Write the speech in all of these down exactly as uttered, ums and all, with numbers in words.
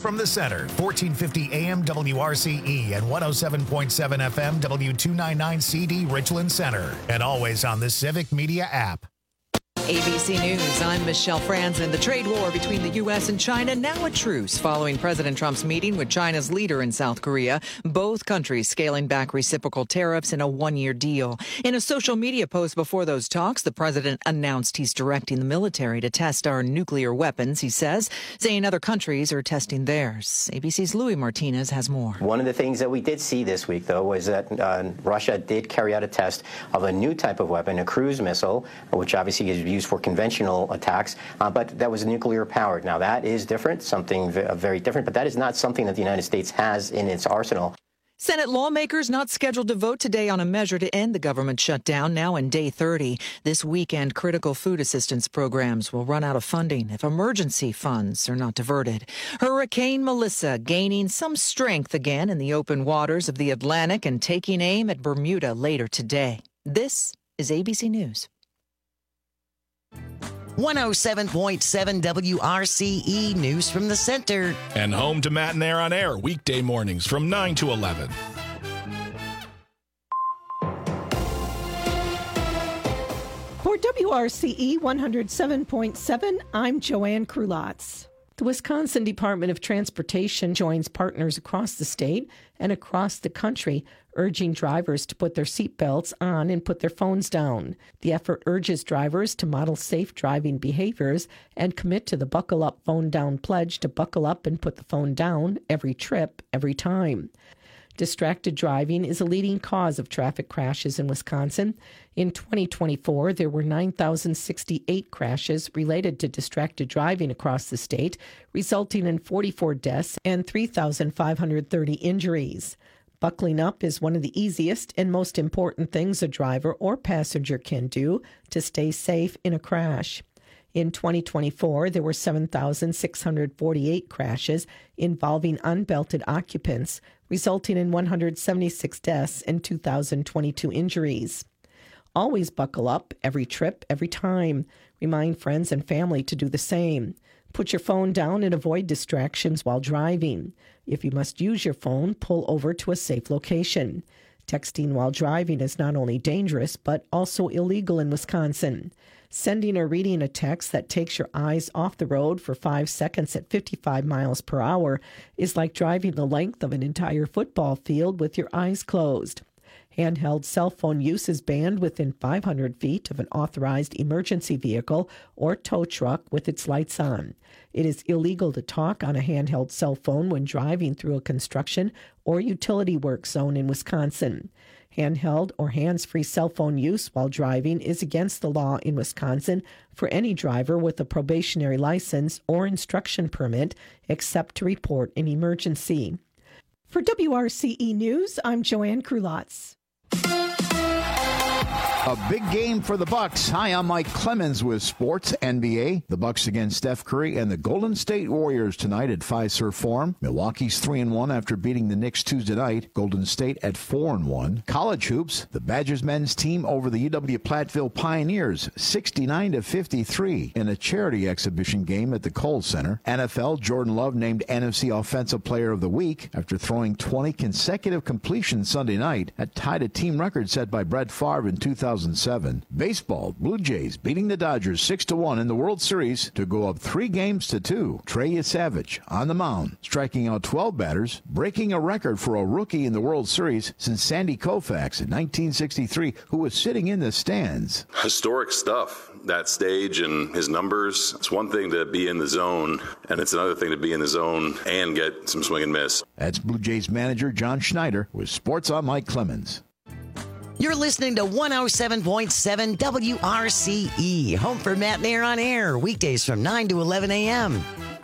from the center, fourteen fifty A M W R C E and one oh seven point seven F M W two ninety-nine C D Richland Center. And always on the Civic Media app. A B C News, I'm Michelle Franzen. The trade war between the U S and China now at truce following President Trump's meeting with China's leader in South Korea. Both countries scaling back reciprocal tariffs in a one-year deal. In a social media post before those talks, the president announced he's directing the military to test our nuclear weapons, he says, saying other countries are testing theirs. A B C's Louis Martinez has more. One of the things that we did see this week, though, was that uh, Russia did carry out a test of a new type of weapon, a cruise missile, which obviously is used for conventional attacks, uh, but that was nuclear powered. Now that is different, something very different, but that is not something that the United States has in its arsenal. Senate lawmakers not scheduled to vote today on a measure to end the government shutdown now in day thirty. This weekend, critical food assistance programs will run out of funding if emergency funds are not diverted. Hurricane Melissa gaining some strength again in the open waters of the Atlantic and taking aim at Bermuda later today. This is A B C News. one oh seven point seven W R C E News from the Center. And home to Matt and Air on Air, weekday mornings from nine to eleven. For W R C E one oh seven point seven, I'm Joanne Krulotz. The Wisconsin Department of Transportation joins partners across the state and across the country, urging drivers to put their seatbelts on and put their phones down. The effort urges drivers to model safe driving behaviors and commit to the Buckle Up, Phone Down pledge to buckle up and put the phone down every trip, every time. Distracted driving is a leading cause of traffic crashes in Wisconsin. In twenty twenty-four, there were nine thousand sixty-eight crashes related to distracted driving across the state, resulting in forty-four deaths and three thousand five hundred thirty injuries. Buckling up is one of the easiest and most important things a driver or passenger can do to stay safe in a crash. In twenty twenty-four, there were seven thousand six hundred forty-eight crashes involving unbelted occupants, resulting in one hundred seventy-six deaths and two thousand twenty-two injuries. Always buckle up every trip, every time. Remind friends and family to do the same. Put your phone down and avoid distractions while driving. If you must use your phone, pull over to a safe location. Texting while driving is not only dangerous, but also illegal in Wisconsin. Sending or reading a text that takes your eyes off the road for five seconds at fifty-five miles per hour is like driving the length of an entire football field with your eyes closed. Handheld cell phone use is banned within five hundred feet of an authorized emergency vehicle or tow truck with its lights on. It is illegal to talk on a handheld cell phone when driving through a construction or utility work zone in Wisconsin. Handheld or hands-free cell phone use while driving is against the law in Wisconsin for any driver with a probationary license or instruction permit, except to report an emergency. For W R C E News, I'm Joanne Krulotz. A big game for the Bucks. Hi, I'm Mike Clemens with Sports N B A. The Bucks against Steph Curry and the Golden State Warriors tonight at Fiserv Forum. Milwaukee's three and one after beating the Knicks Tuesday night. Golden State at four and one. College hoops. The Badgers men's team over the U W Platteville Pioneers, sixty-nine to fifty-three in a charity exhibition game at the Kohl Center. N F L. Jordan Love named N F C Offensive Player of the Week after throwing twenty consecutive completions Sunday night. That tied a team record set by Brett Favre in two thousand seven. Baseball, Blue Jays beating the Dodgers six to one in the World Series to go up three games to two. Trey Yesavage on the mound, striking out twelve batters, breaking a record for a rookie in the World Series since Sandy Koufax in nineteen sixty-three, who was sitting in the stands. Historic stuff, that stage and his numbers. It's one thing to be in the zone, and it's another thing to be in the zone and get some swing and miss. That's Blue Jays manager John Schneider with Sports on Mike Clemens. You're listening to one oh seven point seven W R C E, home for Matt and Air on Air, weekdays from nine to eleven a.m.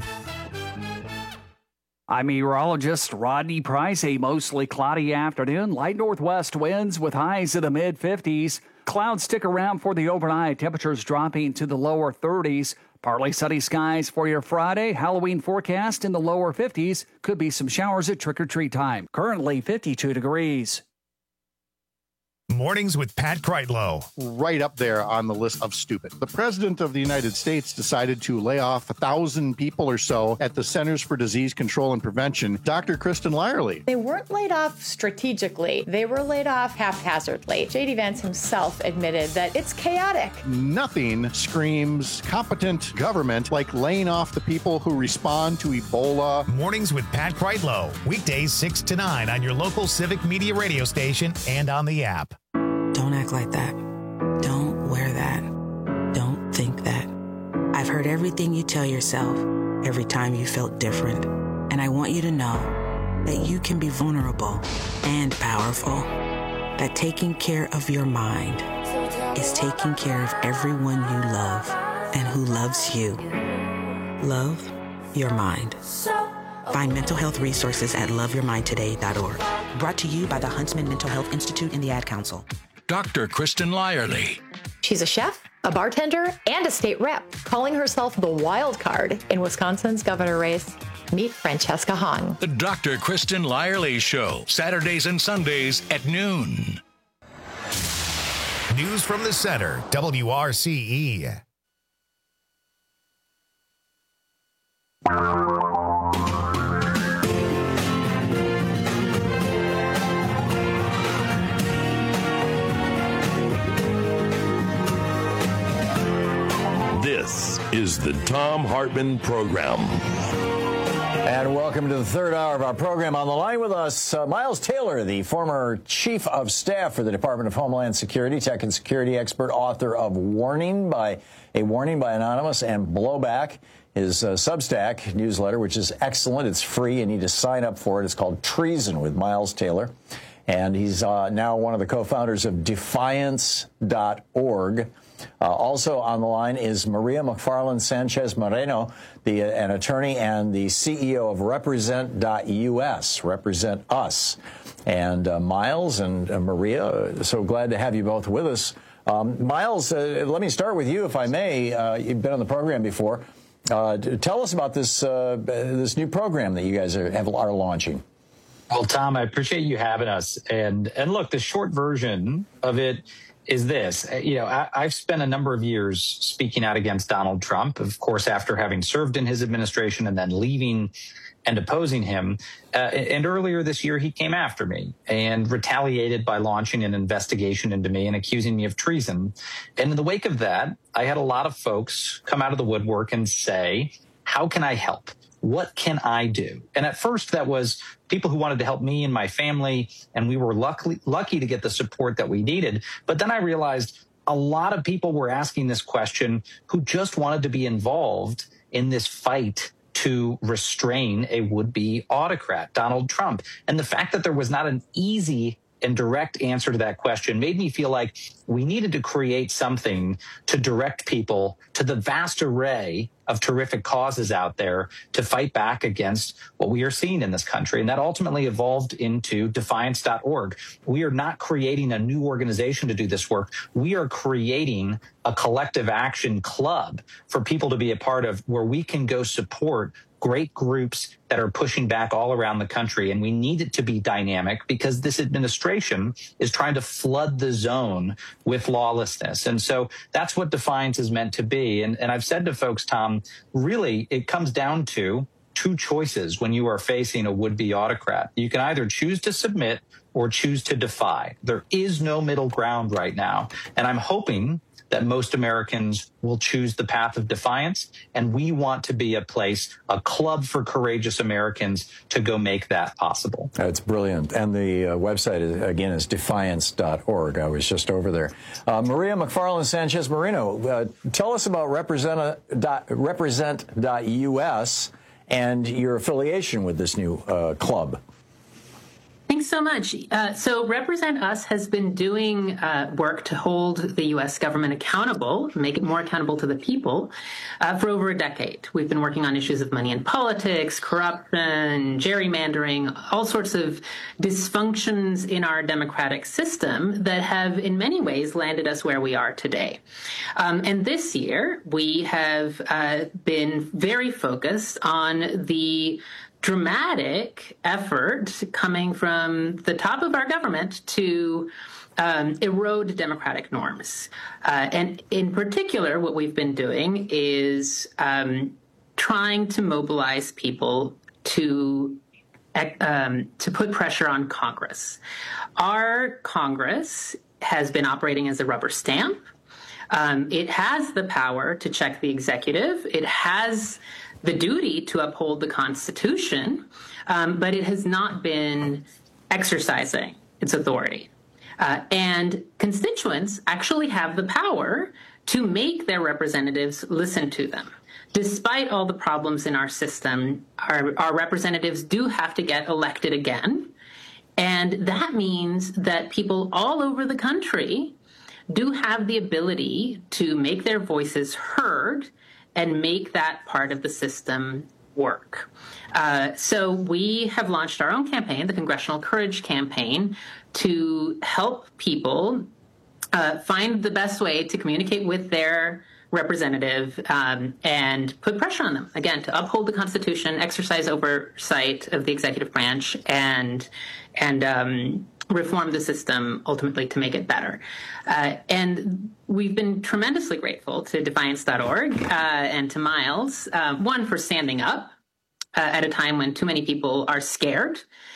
I'm meteorologist Rodney Price. A mostly cloudy afternoon, light northwest winds with highs in the mid fifties. Clouds stick around for the overnight, temperatures dropping to the lower thirties. Partly sunny skies for your Friday. Halloween forecast in the lower fifties. Could be some showers at trick-or-treat time. Currently fifty-two degrees. Mornings with Pat Kreitlow. Right up there on the list of stupid. The president of the United States decided to lay off a thousand people or so at the Centers for Disease Control and Prevention. Doctor Kristen Lyerly. They weren't laid off strategically. They were laid off haphazardly. J D Vance himself admitted that it's chaotic. Nothing screams competent government like laying off the people who respond to Ebola. Mornings with Pat Kreitlow. Weekdays six to nine on your local Civic Media radio station and on the app. Don't act like that. Don't wear that. Don't think that. I've heard everything you tell yourself every time you felt different. And I want you to know that you can be vulnerable and powerful. That taking care of your mind is taking care of everyone you love and who loves you. Love your mind. Find mental health resources at love your mind today dot org. Brought to you by the Huntsman Mental Health Institute and the Ad Council. Doctor Kristen Lyerly. She's a chef, a bartender, and a state rep, calling herself the wild card in Wisconsin's governor race. Meet Francesca Hahn. The Doctor Kristen Lyerly Show, Saturdays and Sundays at noon. News from the center, W R C E. This is the Thom Hartmann Program. And welcome to the third hour of our program. On the line with us, uh, Miles Taylor, the former chief of staff for the Department of Homeland Security, tech and security expert, author of Warning by A Warning by Anonymous and Blowback, his uh, Substack newsletter, which is excellent. It's free. You need to sign up for it. It's called Treason with Miles Taylor. And he's uh, now one of the co-founders of Defiance dot org. Uh, also on the line is Maria McFarland Sanchez Moreno, the, uh, an attorney and the C E O of Represent dot U S, Represent Us. And uh, Miles and uh, Maria, so glad to have you both with us. Um, Miles, uh, let me start with you, if I may. Uh, you've been on the program before. Uh, tell us about this uh, this new program that you guys are, have, are launching. Well, Tom, I appreciate you having us. And and look, the short version of it is this. You know, I, I've spent a number of years speaking out against Donald Trump, of course, after having served in his administration and then leaving and opposing him. Uh, and earlier this year, he came after me and retaliated by launching an investigation into me and accusing me of treason. And in the wake of that, I had a lot of folks come out of the woodwork and say, how can I help? What can I do? And at first, that was people who wanted to help me and my family, and we were lucky, lucky to get the support that we needed. But then I realized a lot of people were asking this question who just wanted to be involved in this fight to restrain a would-be autocrat, Donald Trump. And the fact that there was not an easy and direct answer to that question made me feel like we needed to create something to direct people to the vast array of terrific causes out there to fight back against what we are seeing in this country. And that ultimately evolved into Defiance dot org. We are not creating a new organization to do this work. We are creating a collective action club for people to be a part of, where we can go support great groups that are pushing back all around the country. And we need it to be dynamic because this administration is trying to flood the zone with lawlessness. And so that's what Defiance is meant to be. And, and I've said to folks, Tom, really, it comes down to two choices when you are facing a would-be autocrat. You can either choose to submit or choose to defy. There is no middle ground right now. And I'm hoping that most Americans will choose the path of defiance. And we want to be a place, a club for courageous Americans to go make that possible. That's brilliant. And the uh, website, is, again, is Defiance dot org. I was just over there. Uh, Maria McFarland Sanchez Moreno, uh, tell us about Represent dot U S and your affiliation with this new uh, club. Thanks so much. Uh, so Represent Us has been doing uh, work to hold the U S government accountable, make it more accountable to the people, uh, for over a decade. We've been working on issues of money in politics, corruption, gerrymandering, all sorts of dysfunctions in our democratic system that have in many ways landed us where we are today. Um, and this year, we have uh, been very focused on the dramatic effort coming from the top of our government to um, erode democratic norms. Uh, and in particular, what we've been doing is um, trying to mobilize people to um, to put pressure on Congress. Our Congress has been operating as a rubber stamp. Um, it has the power to check the executive. It has the duty to uphold the Constitution, um, but it has not been exercising its authority. Uh, and constituents actually have the power to make their representatives listen to them. Despite all the problems in our system, our, our representatives do have to get elected again. And that means that people all over the country do have the ability to make their voices heard and make that part of the system work. Uh, so we have launched our own campaign, the Congressional Courage Campaign, to help people uh, find the best way to communicate with their representative um, and put pressure on them, again, to uphold the Constitution, exercise oversight of the executive branch, and and um, reform the system ultimately to make it better. Uh, and we've been tremendously grateful to Defiance dot org uh, and to Miles, uh, one, for standing up uh, at a time when too many people are scared,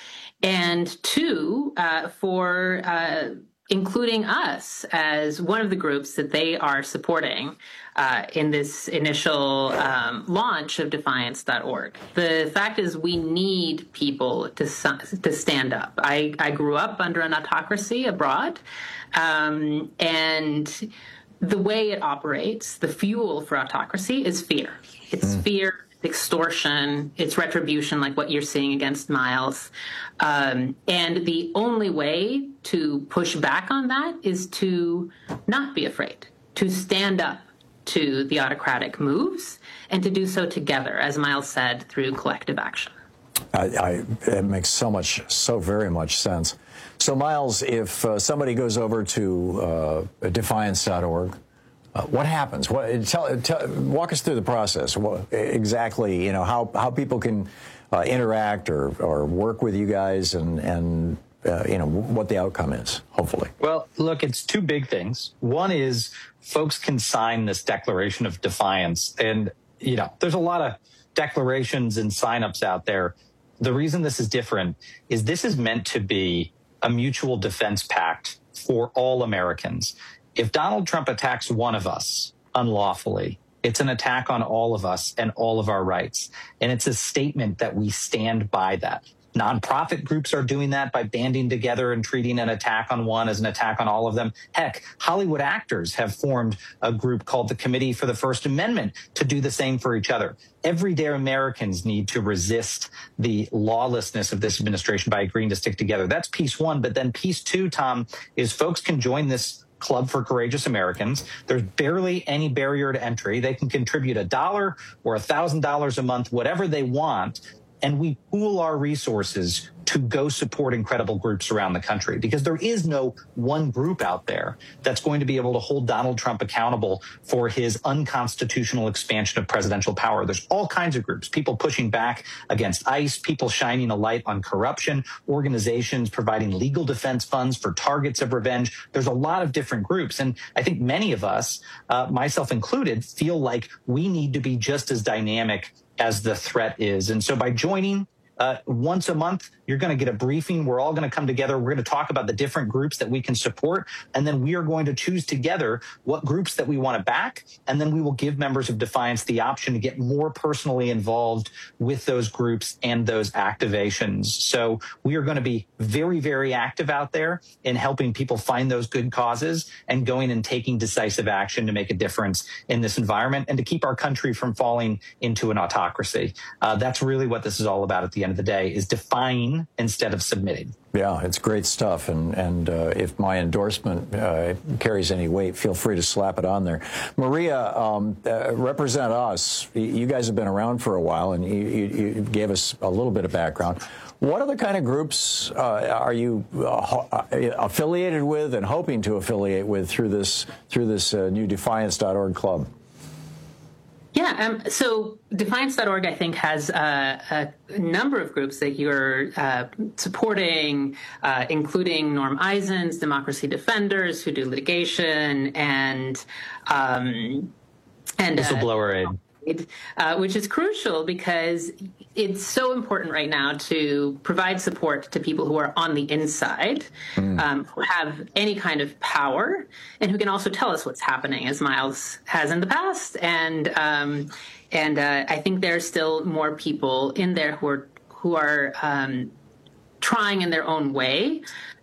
and two, uh, for uh, including us as one of the groups that they are supporting uh, in this initial um, launch of Defiance dot org. The fact is, we need people to to stand up. I, I grew up under an autocracy abroad, um, and the way it operates, the fuel for autocracy is fear. It's mm. fear. Extortion, it's retribution, like what you're seeing against Miles. Um, and the only way to push back on that is to not be afraid, to stand up to the autocratic moves, and to do so together, as Miles said, through collective action. I, I, it makes so much, so very much sense. So, Miles, if uh, somebody goes over to uh, Defiance dot org, Uh, what happens? What, tell, tell, walk us through the process. What, exactly, you know, how, how people can uh, interact or, or work with you guys, and, and uh, you know, what the outcome is, hopefully. Well, look, it's two big things. One is folks can sign this declaration of defiance. And, you know, there's a lot of declarations and signups out there. The reason this is different is this is meant to be a mutual defense pact for all Americans. If Donald Trump attacks one of us unlawfully, it's an attack on all of us and all of our rights. And it's a statement that we stand by that. Nonprofit groups are doing that by banding together and treating an attack on one as an attack on all of them. Heck, Hollywood actors have formed a group called the Committee for the First Amendment to do the same for each other. Everyday Americans need to resist the lawlessness of this administration by agreeing to stick together. That's piece one. But then piece two, Tom, is folks can join this Club for Courageous Americans. There's barely any barrier to entry. They can contribute a dollar or a thousand dollars a month, whatever they want, and we pool our resources to go support incredible groups around the country, because there is no one group out there that's going to be able to hold Donald Trump accountable for his unconstitutional expansion of presidential power. There's all kinds of groups, people pushing back against ICE, people shining a light on corruption, organizations providing legal defense funds for targets of revenge. There's a lot of different groups. And I think many of us, uh, myself included, feel like we need to be just as dynamic as the threat is. And so by joining Uh, once a month, you're going to get a briefing. We're all going to come together. We're going to talk about the different groups that we can support. And then we are going to choose together what groups that we want to back. And then we will give members of Defiance the option to get more personally involved with those groups and those activations. So we are going to be very, very active out there in helping people find those good causes and going and taking decisive action to make a difference in this environment and to keep our country from falling into an autocracy. Uh, that's really what this is all about at the end of the day, is defying instead of submitting. Yeah, it's great stuff. And, and uh, if my endorsement uh, carries any weight, feel free to slap it on there. Maria, um, uh, represent us. You guys have been around for a while, and you, you, you gave us a little bit of background. What other kind of groups uh, are you uh, affiliated with and hoping to affiliate with through this, through this uh, new Defiance dot org club? Yeah, um, so Defiance dot org, I think, has uh, a number of groups that you're uh, supporting, uh, including Norm Eisens, Democracy Defenders, who do litigation, and um, and Whistleblower uh, Aid. Uh, which is crucial because it's so important right now to provide support to people who are on the inside, mm. um, who have any kind of power, and who can also tell us what's happening, as Miles has in the past. And um, and uh, I think there's still more people in there who are who are um, trying in their own way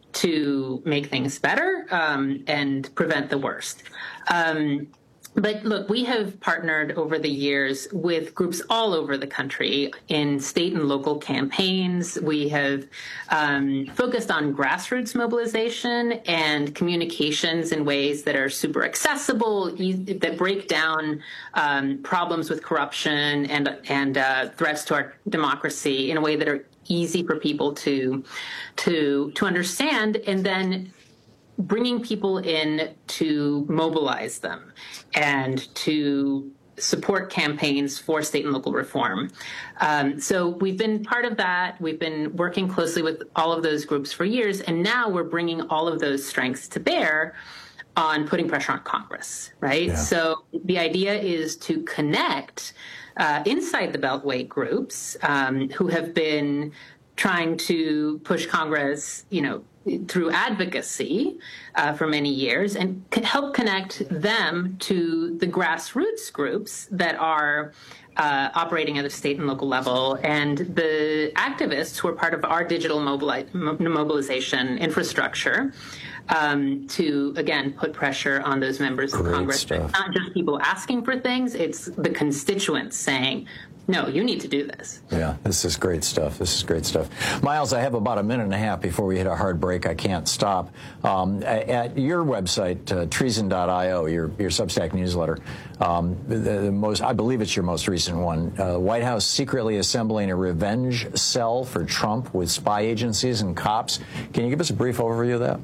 to make things better um, and prevent the worst. Um, But look, we have partnered over the years with groups all over the country in state and local campaigns. We have um, focused on grassroots mobilization and communications in ways that are super accessible, e- that break down um, problems with corruption and and uh, threats to our democracy in a way that are easy for people to to to understand, and then bringing people in to mobilize them and to support campaigns for state and local reform. Um, so we've been part of that. We've been working closely with all of those groups for years, and now we're bringing all of those strengths to bear on putting pressure on Congress, right? Yeah. So the idea is to connect uh, inside the Beltway groups um, who have been trying to push Congress, you know, through advocacy uh, for many years, and could help connect them to the grassroots groups that are uh, operating at a state and local level, and the activists who are part of our digital mobili- mobilization infrastructure um, to, again, put pressure on those members Great of Congress. stuff. It's not just people asking for things, it's the constituents saying, no, you need to do this. Yeah, this is great stuff. This is great stuff. Miles, I have about a minute and a half before we hit a hard break. I can't stop. Um, at your website, uh, treason dot io, your, your Substack newsletter, um, the, the most, I believe it's your most recent one, uh, White House secretly assembling a revenge cell for Trump with spy agencies and cops. Can you give us a brief overview of that?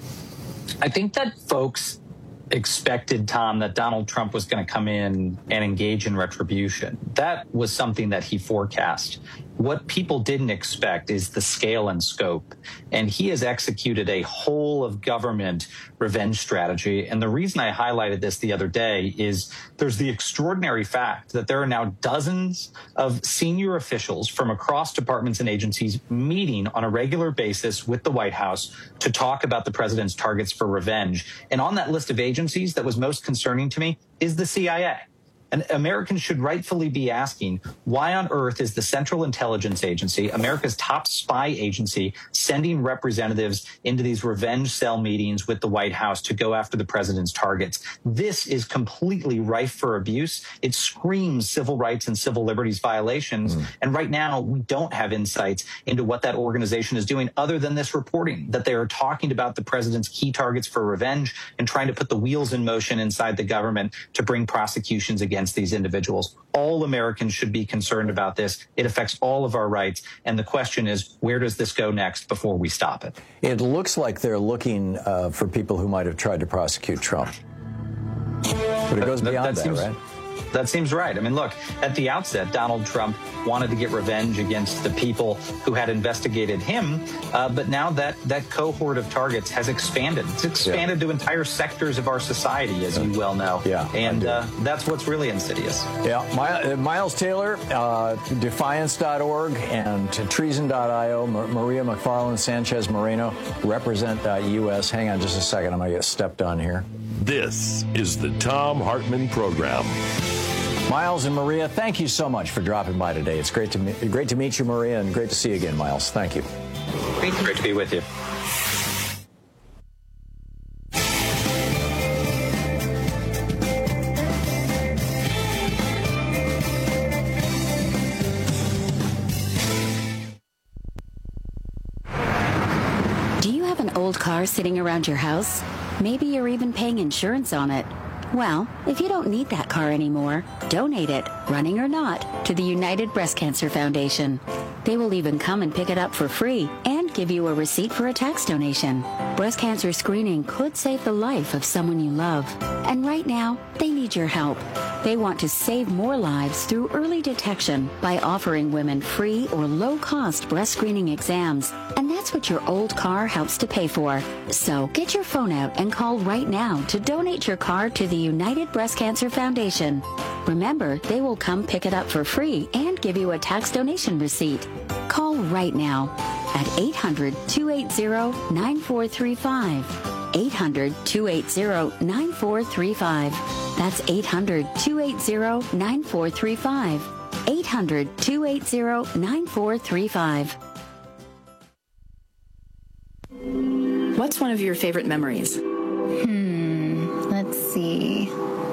I think that folks expected, Tom, that Donald Trump was going to come in and engage in retribution. That was something that he forecast. What people didn't expect is the scale and scope. And he has executed a whole of government revenge strategy. And the reason I highlighted this the other day is there's the extraordinary fact that there are now dozens of senior officials from across departments and agencies meeting on a regular basis with the White House to talk about the president's targets for revenge. And on that list of agencies that was most concerning to me is the C I A. And Americans should rightfully be asking, why on earth is the Central Intelligence Agency, America's top spy agency, sending representatives into these revenge cell meetings with the White House to go after the president's targets? This is completely rife for abuse. It screams civil rights and civil liberties violations. Mm. And right now, we don't have insights into what that organization is doing other than this reporting, that they are talking about the president's key targets for revenge and trying to put the wheels in motion inside the government to bring prosecutions against against these individuals. All Americans should be concerned about this. It affects all of our rights. And the question is, where does this go next before we stop it? It looks like they're looking uh, for people who might have tried to prosecute Trump. But it goes that, beyond that, that that, seems, right? That seems right. I mean, look, at the outset, Donald Trump wanted to get revenge against the people who had investigated him. Uh, but now that that cohort of targets has expanded. It's expanded yeah. to entire sectors of our society, as you well know. Yeah, and uh, that's what's really insidious. Yeah. My, uh, Miles Taylor, uh, defiance dot org and treason dot io, Mar- Maria McFarland Sanchez Moreno represent uh, U S. Hang on just a second. I'm going to get stepped on here. This is the Thom Hartmann Program. Miles and Maria, thank you so much for dropping by today. It's great to meet, great to meet you, Maria, and great to see you again, Miles. Thank you. Great to, great to be with you. Do you have an old car sitting around your house? Maybe you're even paying insurance on it. Well, if you don't need that car anymore, donate it, running or not, to the United Breast Cancer Foundation. They will even come and pick it up for free and give you a receipt for a tax donation. Breast cancer screening could save the life of someone you love. And right now, they need your help. They want to save more lives through early detection by offering women free or low-cost breast screening exams. And that's what your old car helps to pay for. So get your phone out and call right now to donate your car to the United Breast Cancer Foundation. Remember, they will come pick it up for free and give you a tax donation receipt. Call right now at eight hundred, two eight zero, nine four three five. eight hundred, two eight zero, nine four three five. That's eight hundred, two eight zero, nine four three five. eight hundred, two eight zero, nine four three five. What's one of your favorite memories? Hmm, let's see.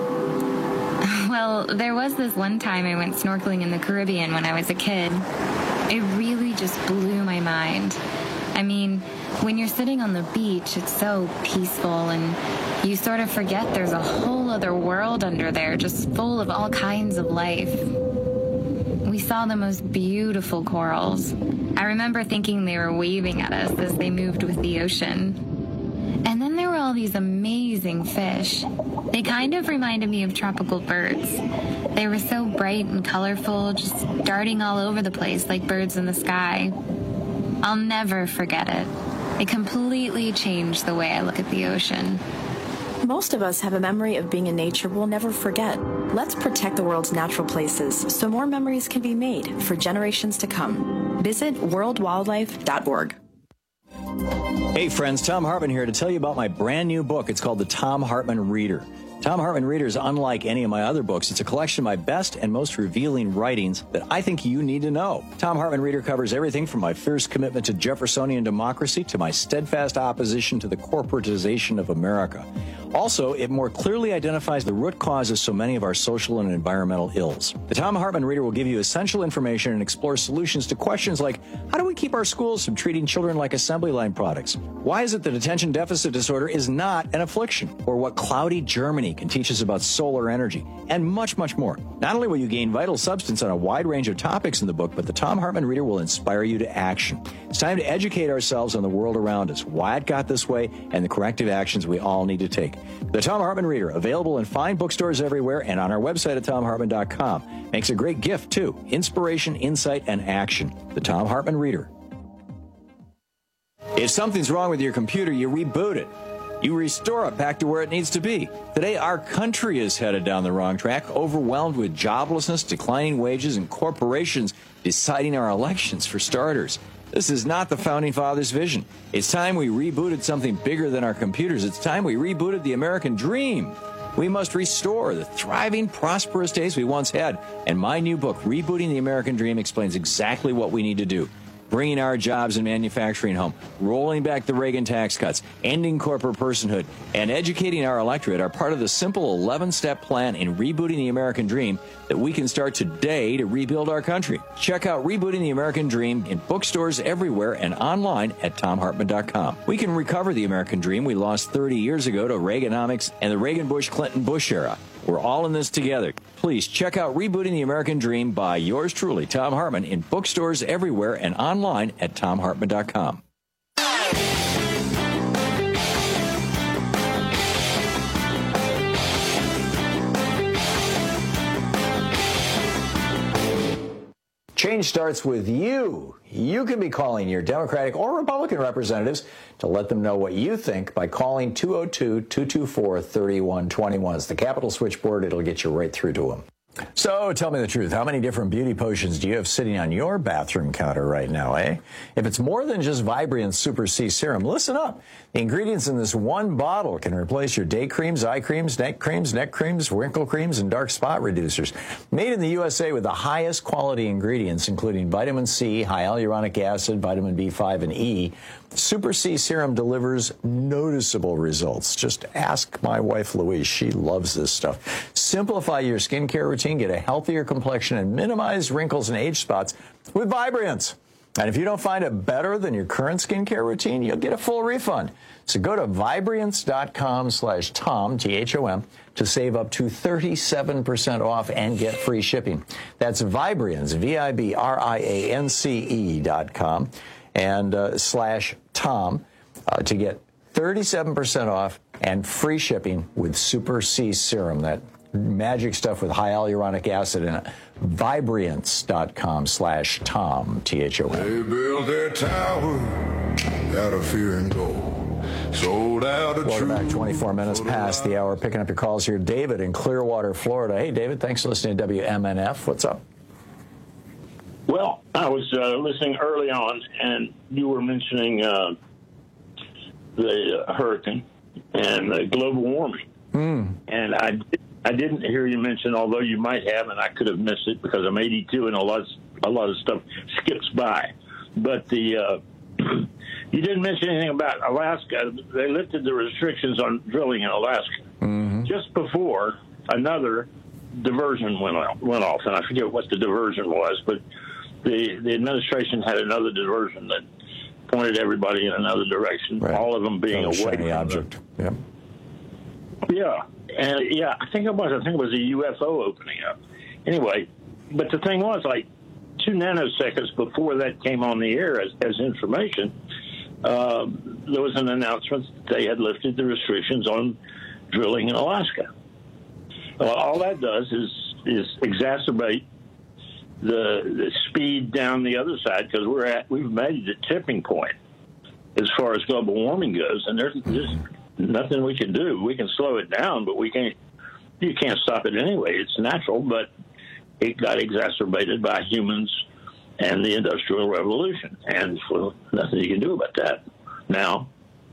Well, there was this one time I went snorkeling in the Caribbean when I was a kid. It really just blew my mind. I mean, when you're sitting on the beach, it's so peaceful, and you sort of forget there's a whole other world under there, just full of all kinds of life. We saw the most beautiful corals. I remember thinking they were waving at us as they moved with the ocean. And then there were all these amazing fish. They kind of reminded me of tropical birds. They were so bright and colorful, just darting all over the place like birds in the sky. I'll never forget it. It completely changed the way I look at the ocean. Most of us have a memory of being in nature we'll never forget. Let's protect the world's natural places so more memories can be made for generations to come. Visit world wildlife dot org. Hey friends, Thom Hartmann here to tell you about my brand new book. It's called The Thom Hartmann Reader. Thom Hartmann Reader is unlike any of my other books. It's a collection of my best and most revealing writings that I think you need to know. Thom Hartmann Reader covers everything from my fierce commitment to Jeffersonian democracy to my steadfast opposition to the corporatization of America. Also, it more clearly identifies the root cause of so many of our social and environmental ills. The Thom Hartmann Reader will give you essential information and explore solutions to questions like, how do we keep our schools from treating children like assembly line products? Why is it that attention deficit disorder is not an affliction? Or what cloudy Germany can teach us about solar energy? And much, much more. Not only will you gain vital substance on a wide range of topics in the book, but the Thom Hartmann Reader will inspire you to action. It's time to educate ourselves on the world around us, why it got this way, and the corrective actions we all need to take. The Thom Hartmann Reader, available in fine bookstores everywhere and on our website at thom hartmann dot com. Makes a great gift, too. Inspiration, insight, and action. The Thom Hartmann Reader. If something's wrong with your computer, you reboot it. You restore it back to where it needs to be. Today, our country is headed down the wrong track, overwhelmed with joblessness, declining wages, and corporations deciding our elections, for starters. This is not the Founding Fathers' vision. It's time we rebooted something bigger than our computers. It's time we rebooted the American dream. We must restore the thriving, prosperous days we once had. And my new book, Rebooting the American Dream, explains exactly what we need to do. Bringing our jobs and manufacturing home, rolling back the Reagan tax cuts, ending corporate personhood, and educating our electorate are part of the simple eleven-step plan in rebooting the American dream that we can start today to rebuild our country. Check out Rebooting the American Dream in bookstores everywhere and online at thom hartmann dot com. We can recover the American dream we lost thirty years ago to Reaganomics and the Reagan-Bush-Clinton-Bush era. We're all in this together. Please check out Rebooting the American Dream by yours truly, Thom Hartmann, in bookstores everywhere and online at thom hartmann dot com. Change starts with you. You can be calling your Democratic or Republican representatives to let them know what you think by calling two oh two, two two four, three one two one. It's the Capitol switchboard. It'll get you right through to them. So tell me the truth. How many different beauty potions do you have sitting on your bathroom counter right now, eh? If it's more than just Vibrant Super C Serum, listen up. The ingredients in this one bottle can replace your day creams, eye creams, neck creams, neck creams, wrinkle creams, and dark spot reducers. Made in the U S A with the highest quality ingredients, including vitamin C, high hyaluronic acid, vitamin B five, and E, Super C Serum delivers noticeable results. Just ask my wife, Louise. She loves this stuff. Simplify your skincare routine, get a healthier complexion, and minimize wrinkles and age spots with Vibrance. And if you don't find it better than your current skincare routine, you'll get a full refund. So go to Vibrance dot com slash Tom, T H O M, to save up to thirty-seven percent off and get free shipping. That's Vibrance, V I B R I A N C E dot com, and uh, slash Tom uh, to get thirty-seven percent off and free shipping with Super C Serum, that magic stuff with high hyaluronic acid in it. Vibriance.com slash Tom, T H O M. They built their tower out of fear and gold. Sold out of Welcome back, twenty-four minutes past the hour. Picking up your calls here. David in Clearwater, Florida. Hey, David, thanks for listening to W M N F. What's up? Well, I was uh, listening early on, and you were mentioning uh, the uh, hurricane and uh, global warming. Mm. And I, I didn't hear you mention, although you might have, and I could have missed it because I'm eighty-two and a lot, of, a lot of stuff skips by. But the uh, you didn't mention anything about Alaska. They lifted the restrictions on drilling in Alaska mm-hmm. just before another diversion went off, went off, and I forget what the diversion was, but the the administration had another diversion that pointed everybody in another direction. Right. All of them being oh, away shiny from object. The, yep. Yeah, and yeah, I think it was. I think it was a U F O opening up. Anyway, but the thing was, like two nanoseconds before that came on the air as, as information, uh, there was an announcement that they had lifted the restrictions on drilling in Alaska. Well, all that does is is exacerbate the, the speed down the other side because we're at we've made the tipping point as far as global warming goes, and there's just nothing we can do. We can slow it down, but we can't. You can't stop it anyway. It's natural, but it got exacerbated by humans and the Industrial Revolution, and well, nothing you can do about that now,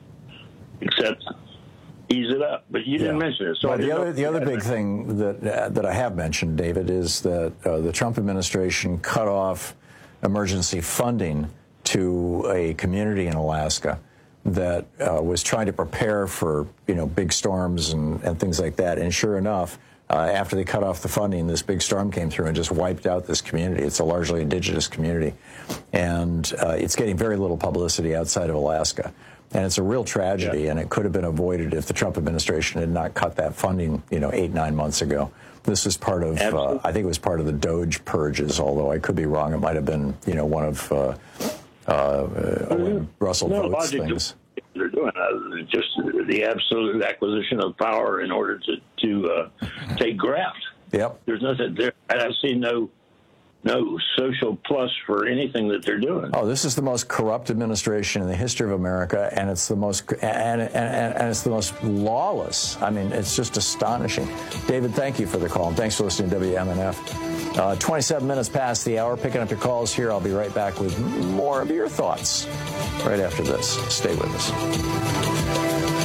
except ease it up. But you didn't Yeah. mention it. So well, I the didn't other know the other that. big thing that uh, that I have mentioned, David, is that uh, the Trump administration cut off emergency funding to a community in Alaska that uh, was trying to prepare for you know big storms and, and things like that. And sure enough, uh, after they cut off the funding, this big storm came through and just wiped out this community. It's a largely indigenous community, and uh, it's getting very little publicity outside of Alaska. And it's a real tragedy, yeah. and it could have been avoided if the Trump administration had not cut that funding, you know, eight, nine months ago. This is part of, uh, I think it was part of the Doge purges, although I could be wrong. It might have been, you know, one of uh, uh, Owen Russell no Vought's logic things. To what they're doing other than just the absolute acquisition of power in order to to uh, take graft. Yep. There's nothing there. I see no no social plus for anything that they're doing. Oh, this is the most corrupt administration in the history of America, and it's the most and, and, and it's the most lawless. I mean, it's just astonishing. David, thank you for the call, and thanks for listening to W M N F. Uh, twenty-seven minutes past the hour, picking up your calls here. I'll be right back with more of your thoughts right after this. Stay with us.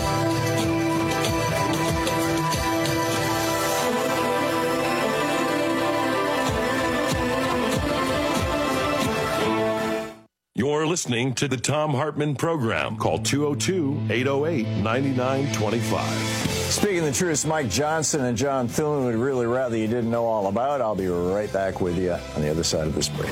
You're listening to the Tom Hartman Program. Call two oh two, eight oh eight, nine nine two five. Speaking the truth, Mike Johnson and John Thune would really rather you didn't know all about. I'll be right back with you on the other side of this break.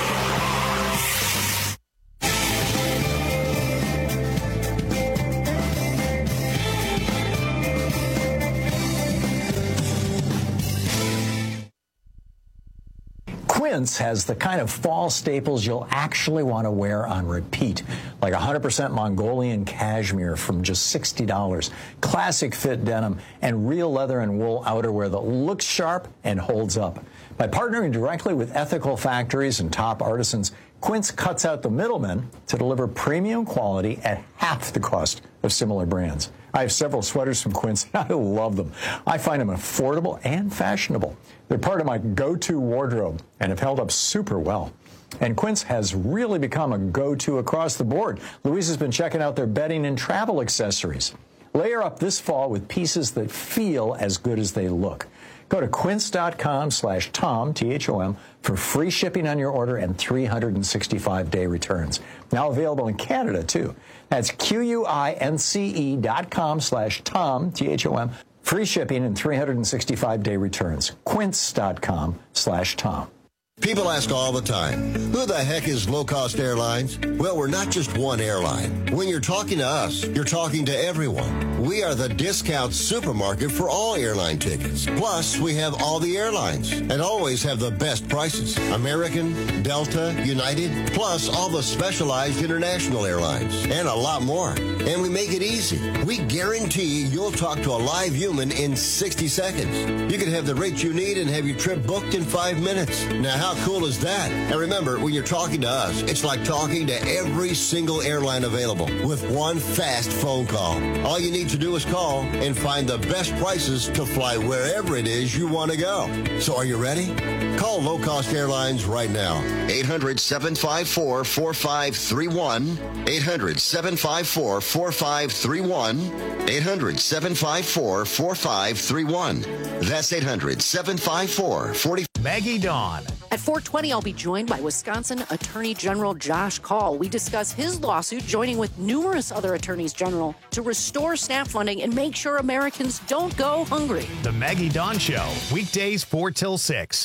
Quince has the kind of fall staples you'll actually want to wear on repeat, like one hundred percent Mongolian cashmere from just sixty dollars, classic fit denim, and real leather and wool outerwear that looks sharp and holds up. By partnering directly with ethical factories and top artisans, Quince cuts out the middlemen to deliver premium quality at half the cost of similar brands. I have several sweaters from Quince. I love them. I find them affordable and fashionable. They're part of my go-to wardrobe and have held up super well. And Quince has really become a go-to across the board. Louise has been checking out their bedding and travel accessories. Layer up this fall with pieces that feel as good as they look. Go to quince.com slash Tom, T H O M, for free shipping on your order and three hundred sixty-five day returns. Now available in Canada, too. That's Q-U-I-N-C-E dot com slash Tom, T H O M. Free shipping and three hundred sixty-five day returns. Quince.com slash Tom. People ask all the time, who the heck is Low Cost Airlines? Well, we're not just one airline. When you're talking to us, you're talking to everyone. We are the discount supermarket for all airline tickets. Plus, we have all the airlines and always have the best prices. American, Delta, United, plus all the specialized international airlines and a lot more. And we make it easy. We guarantee you'll talk to a live human in sixty seconds. You can have the rate you need and have your trip booked in five minutes. Now, how cool is that? And remember, when you're talking to us, it's like talking to every single airline available with one fast phone call. All you need to do is call and find the best prices to fly wherever it is you want to go. So are you ready? Call Low Cost Airlines right now. eight hundred, seven five four, four five three one. eight hundred, seven five four, four five three one. eight hundred, seven five four, four five three one. That's eight hundred, seven five four, four five three one. Maggie Dawn. At four twenty, I'll be joined by Wisconsin Attorney General Josh Kaul. We discuss his lawsuit, joining with numerous other attorneys general to restore SNAP funding and make sure Americans don't go hungry. The Maggie Dawn Show, weekdays four till six.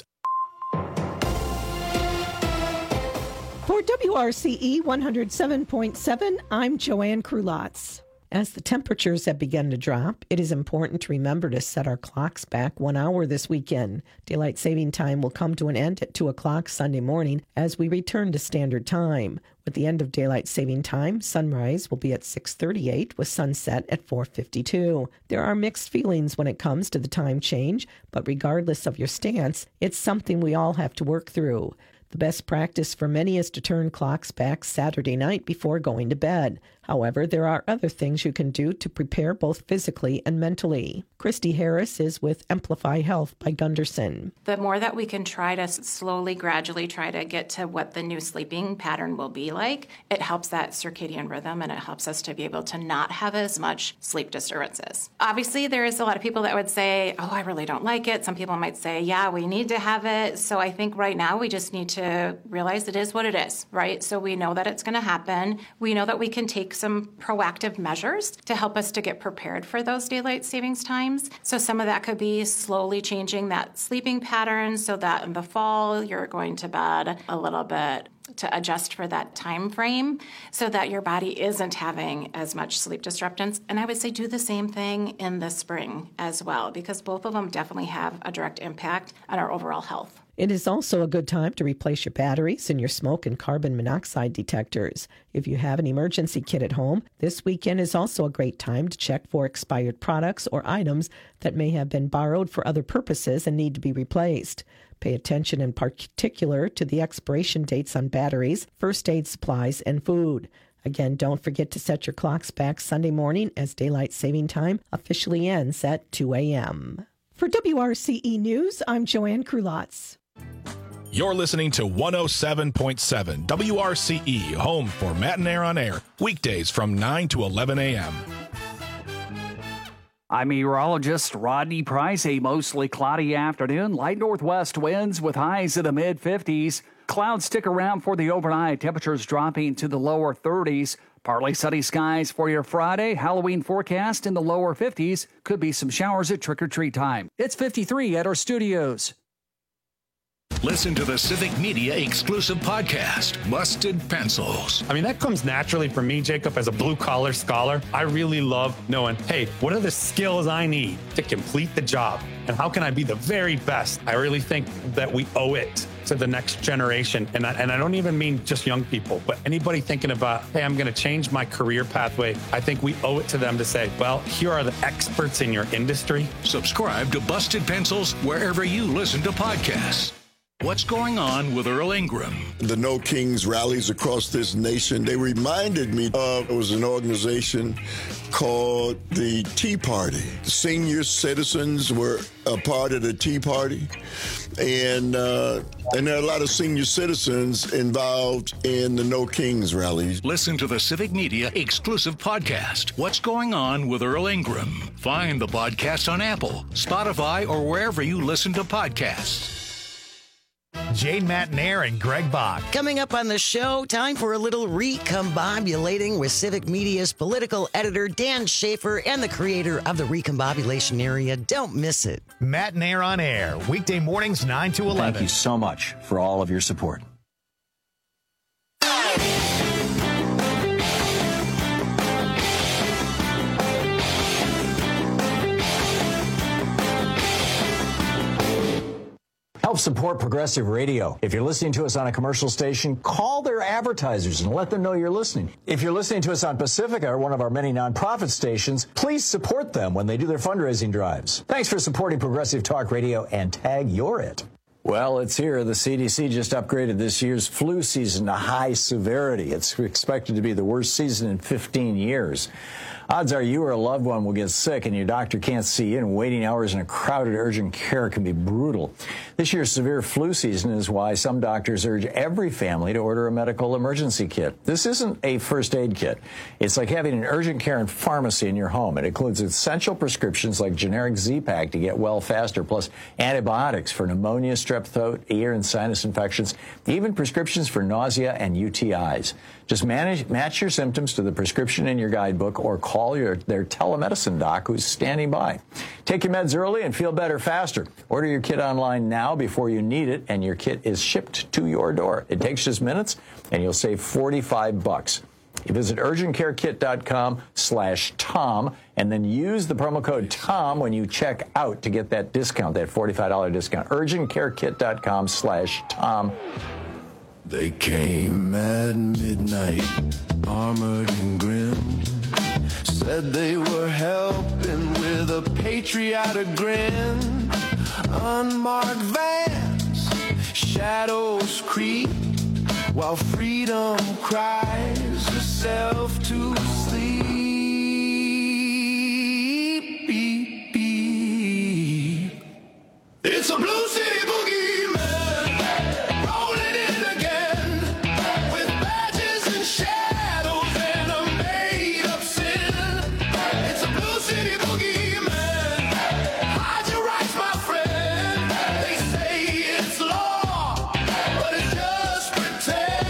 For W R C E one oh seven point seven, I'm Joanne Krulotz. As the temperatures have begun to drop, it is important to remember to set our clocks back one hour this weekend. Daylight saving time will come to an end at two o'clock Sunday morning as we return to standard time. With the end of daylight saving time, sunrise will be at six thirty-eight with sunset at four fifty-two. There are mixed feelings when it comes to the time change, but regardless of your stance, it's something we all have to work through. The best practice for many is to turn clocks back Saturday night before going to bed. However, there are other things you can do to prepare both physically and mentally. Christy Harris is with Amplify Health by Gunderson. The more that we can try to slowly, gradually try to get to what the new sleeping pattern will be like, it helps that circadian rhythm and it helps us to be able to not have as much sleep disturbances. Obviously, there is a lot of people that would say, oh, I really don't like it. Some people might say, yeah, we need to have it. So I think right now we just need to realize it is what it is, right? So we know that it's going to happen. We know that we can take some proactive measures to help us to get prepared for those daylight savings times. So some of that could be slowly changing that sleeping pattern so that in the fall you're going to bed a little bit to adjust for that time frame so that your body isn't having as much sleep disruptance. And I would say do the same thing in the spring as well, because both of them definitely have a direct impact on our overall health. It is also a good time to replace your batteries and your smoke and carbon monoxide detectors. If you have an emergency kit at home, this weekend is also a great time to check for expired products or items that may have been borrowed for other purposes and need to be replaced. Pay attention in particular to the expiration dates on batteries, first aid supplies, and food. Again, don't forget to set your clocks back Sunday morning as daylight saving time officially ends at two a.m. For W R C E News, I'm Joanne Krulotz. You're listening to one oh seven point seven W R C E, home for Matt and Air on Air, weekdays from nine to eleven a.m. I'm meteorologist Rodney Price. A mostly cloudy afternoon. Light northwest winds with highs in the mid fifties. Clouds stick around for the overnight. Temperatures dropping to the lower thirties. Partly sunny skies for your Friday. Halloween forecast in the lower fifties. Could be some showers at trick-or-treat time. It's fifty-three at our studios. Listen to the Civic Media exclusive podcast, Busted Pencils. I mean, that comes naturally for me, Jacob, as a blue-collar scholar. I really love knowing, hey, what are the skills I need to complete the job? And how can I be the very best? I really think that we owe it to the next generation. And I, and I don't even mean just young people, but anybody thinking about, hey, I'm going to change my career pathway. I think we owe it to them to say, well, here are the experts in your industry. Subscribe to Busted Pencils wherever you listen to podcasts. What's going on with Earl Ingram? The No Kings rallies across this nation, they reminded me of, it was an organization called the Tea Party. Senior citizens were a part of the Tea Party. And uh, and there are a lot of senior citizens involved in the No Kings rallies. Listen to the Civic Media exclusive podcast, What's Going On with Earl Ingram. Find the podcast on Apple, Spotify, or wherever you listen to podcasts. Jane Matnair and Greg Bach. Coming up on the show, time for a little recombobulating with Civic Media's political editor Dan Schaefer and the creator of the Recombobulation Area. Don't miss it. Matnair on Air, weekday mornings nine to eleven. Thank you so much for all of your support. Help support Progressive Radio. If you're listening to us on a commercial station, call their advertisers and let them know you're listening. If you're listening to us on Pacifica, or one of our many nonprofit stations, please support them when they do their fundraising drives. Thanks for supporting Progressive Talk Radio, and tag you're it. Well, it's here. The C D C just upgraded this year's flu season to high severity. It's expected to be the worst season in fifteen years. Odds are you or a loved one will get sick and your doctor can't see you, and waiting hours in a crowded urgent care can be brutal. This year's severe flu season is why some doctors urge every family to order a medical emergency kit. This isn't a first aid kit. It's like having an urgent care and pharmacy in your home. It includes essential prescriptions like generic Z-Pak to get well faster, plus antibiotics for pneumonia, strep throat, ear and sinus infections, even prescriptions for nausea and U T Is. Just manage, match your symptoms to the prescription in your guidebook or call your, their telemedicine doc who's standing by. Take your meds early and feel better faster. Order your kit online now before you need it, and your kit is shipped to your door. It takes just minutes, and you'll save forty-five bucks. You visit urgentcarekit.com slash Tom, and then use the promo code Tom when you check out to get that discount, that forty-five dollars discount. urgentcarekit.com slash Tom. They came at midnight, armored and grim. Said they were helping with a patriotic grin. Unmarked vans, shadows creep, while freedom cries herself to sleep. It's a blue city boogie man, rolling in again, with badges and shadows and a made-up sin. It's a blue city boogie man, hide your rights, my friend. They say it's law, but it's just pretend.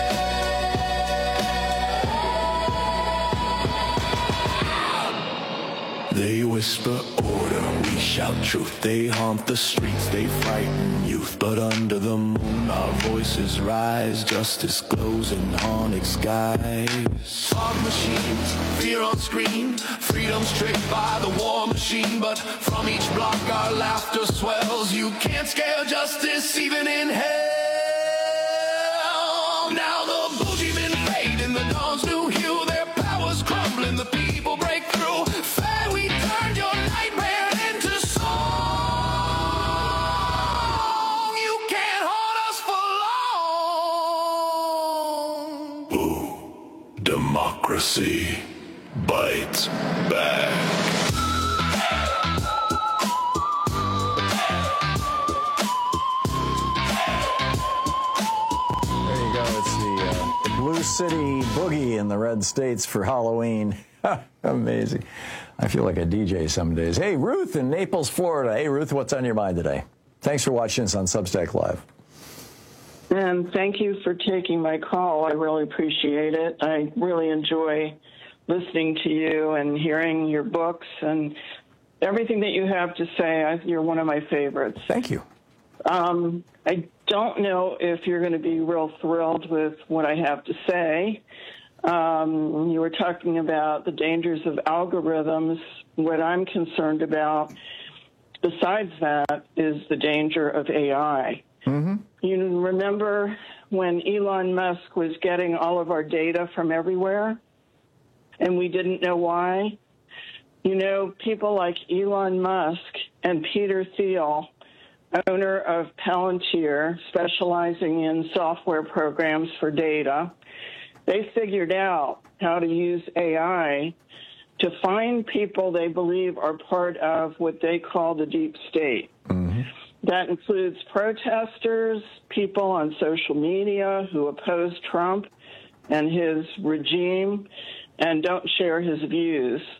They whisper order, we shout truth. They haunt the streets, they frighten youth. But under the moon our voices rise. Justice glows in haunted skies. Fog machines, fear on screen. Freedom's tricked by the war machine. But from each block our laughter swells. You can't scare justice even in hell. Now the bougie men fade in the dawn's new hue. Their powers crumbling, the people break through. Fair we turn your nightmare into song. You can't hold us for long. Ooh, democracy bites back. Blue City Boogie in the red states for Halloween. Amazing. I feel like a D J some days. Hey, Ruth in Naples, Florida. Hey, Ruth, what's on your mind today? Thanks for watching us on Substack Live. And thank you for taking my call. I really appreciate it. I really enjoy listening to you and hearing your books and everything that you have to say. I, you're one of my favorites. Thank you. Um, I don't know if you're going to be real thrilled with what I have to say. Um, you were talking about the dangers of algorithms. What I'm concerned about, besides that, is the danger of A I. Mm-hmm. You remember when Elon Musk was getting all of our data from everywhere, and we didn't know why? You know, people like Elon Musk and Peter Thiel, owner of Palantir, specializing in software programs for data, they figured out how to use A I to find people they believe are part of what they call the deep state. Mm-hmm. That includes protesters, people on social media who oppose Trump and his regime and don't share his views.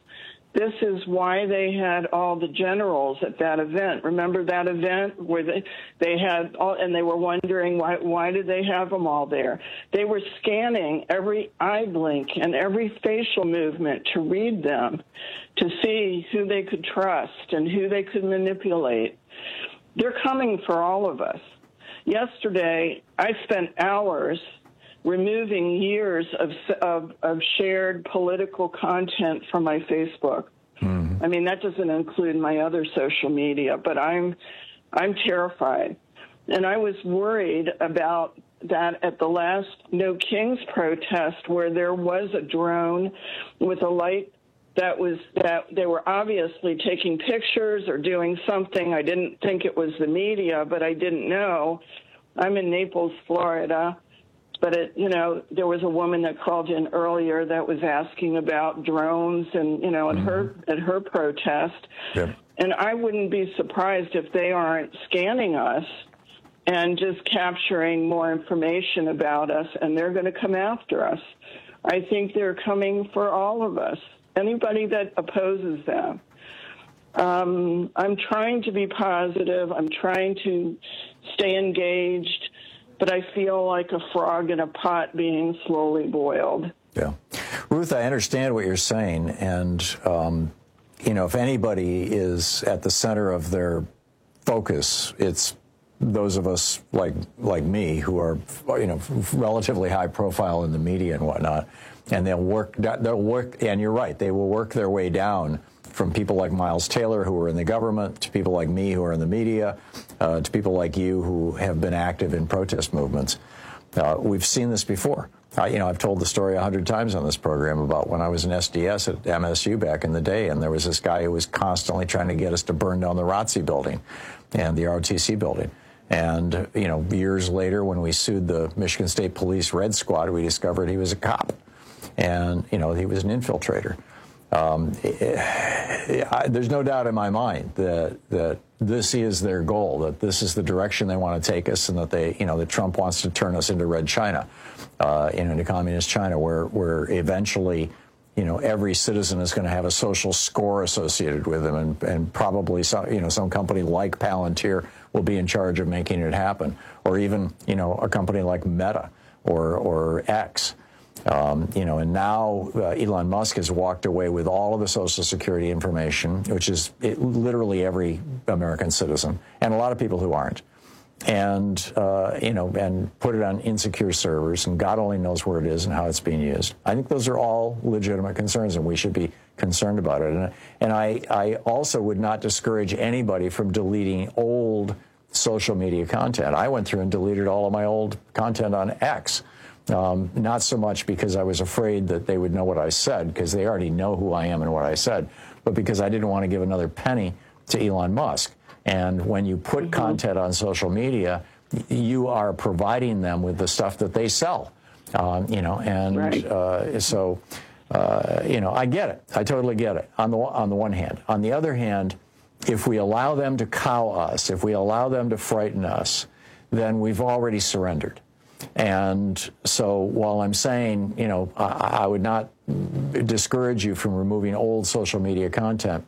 this is why they had all the generals at that event. Remember that event where they, they had all, and they were wondering why, why did they have them all there? They were scanning every eye blink and every facial movement to read them, to see who they could trust and who they could manipulate. They're coming for all of us. Yesterday, I spent hours removing years of, of, of shared political content from my Facebook. Mm. I mean, that doesn't include my other social media, but I'm, I'm terrified. And I was worried about that at the last No Kings protest, where there was a drone with a light that was, that they were obviously taking pictures or doing something. I didn't think it was the media, but I didn't know. I'm in Naples, Florida. But, it, you know, there was a woman that called in earlier that was asking about drones and, you know, at mm-hmm. her at her protest. Yep. And I wouldn't be surprised if they aren't scanning us and just capturing more information about us, and they're going to come after us. I think they're coming for all of us, anybody that opposes them. Um, I'm trying to be positive. I'm trying to stay engaged. But I feel like a frog in a pot being slowly boiled. Yeah. Ruth, I understand what you're saying. And, um, you know, if anybody is at the center of their focus, it's those of us like like me who are, you know, relatively high profile in the media and whatnot. And they'll work, they'll work, and you're right, they will work their way down from people like Miles Taylor, who are in the government, to people like me, who are in the media, uh, to people like you, who have been active in protest movements. Uh, we've seen this before. Uh, you know, I've told the story a hundred times on this program about when I was in S D S at M S U back in the day, and there was this guy who was constantly trying to get us to burn down the R O T C building and the R O T C building. And, you know, years later, when we sued the Michigan State Police Red Squad, we discovered he was a cop. And, you know, he was an infiltrator. Um, I, there's no doubt in my mind that that this is their goal, that this is the direction they want to take us, and that they, you know, that Trump wants to turn us into Red China, uh, into communist China, where where eventually, you know, every citizen is going to have a social score associated with them, and and probably some, you know, some company like Palantir will be in charge of making it happen, or even, you know, a company like Meta or or X. Um, you know, and now uh, Elon Musk has walked away with all of the Social Security information, which is it, literally every American citizen, and a lot of people who aren't, and uh, you know, and put it on insecure servers, and God only knows where it is and how it's being used. I think those are all legitimate concerns, and we should be concerned about it. And, and I, I also would not discourage anybody from deleting old social media content. I went through and deleted all of my old content on X. Um, not so much because I was afraid that they would know what I said, because they already know who I am and what I said, but because I didn't want to give another penny to Elon Musk. And when you put mm-hmm. content on social media, you are providing them with the stuff that they sell, um, you know, and right. uh, so, uh, you know, I get it. I totally get it on the, on the one hand. On the other hand, if we allow them to cow us, if we allow them to frighten us, then we've already surrendered. And so while I'm saying, you know, I, I would not discourage you from removing old social media content,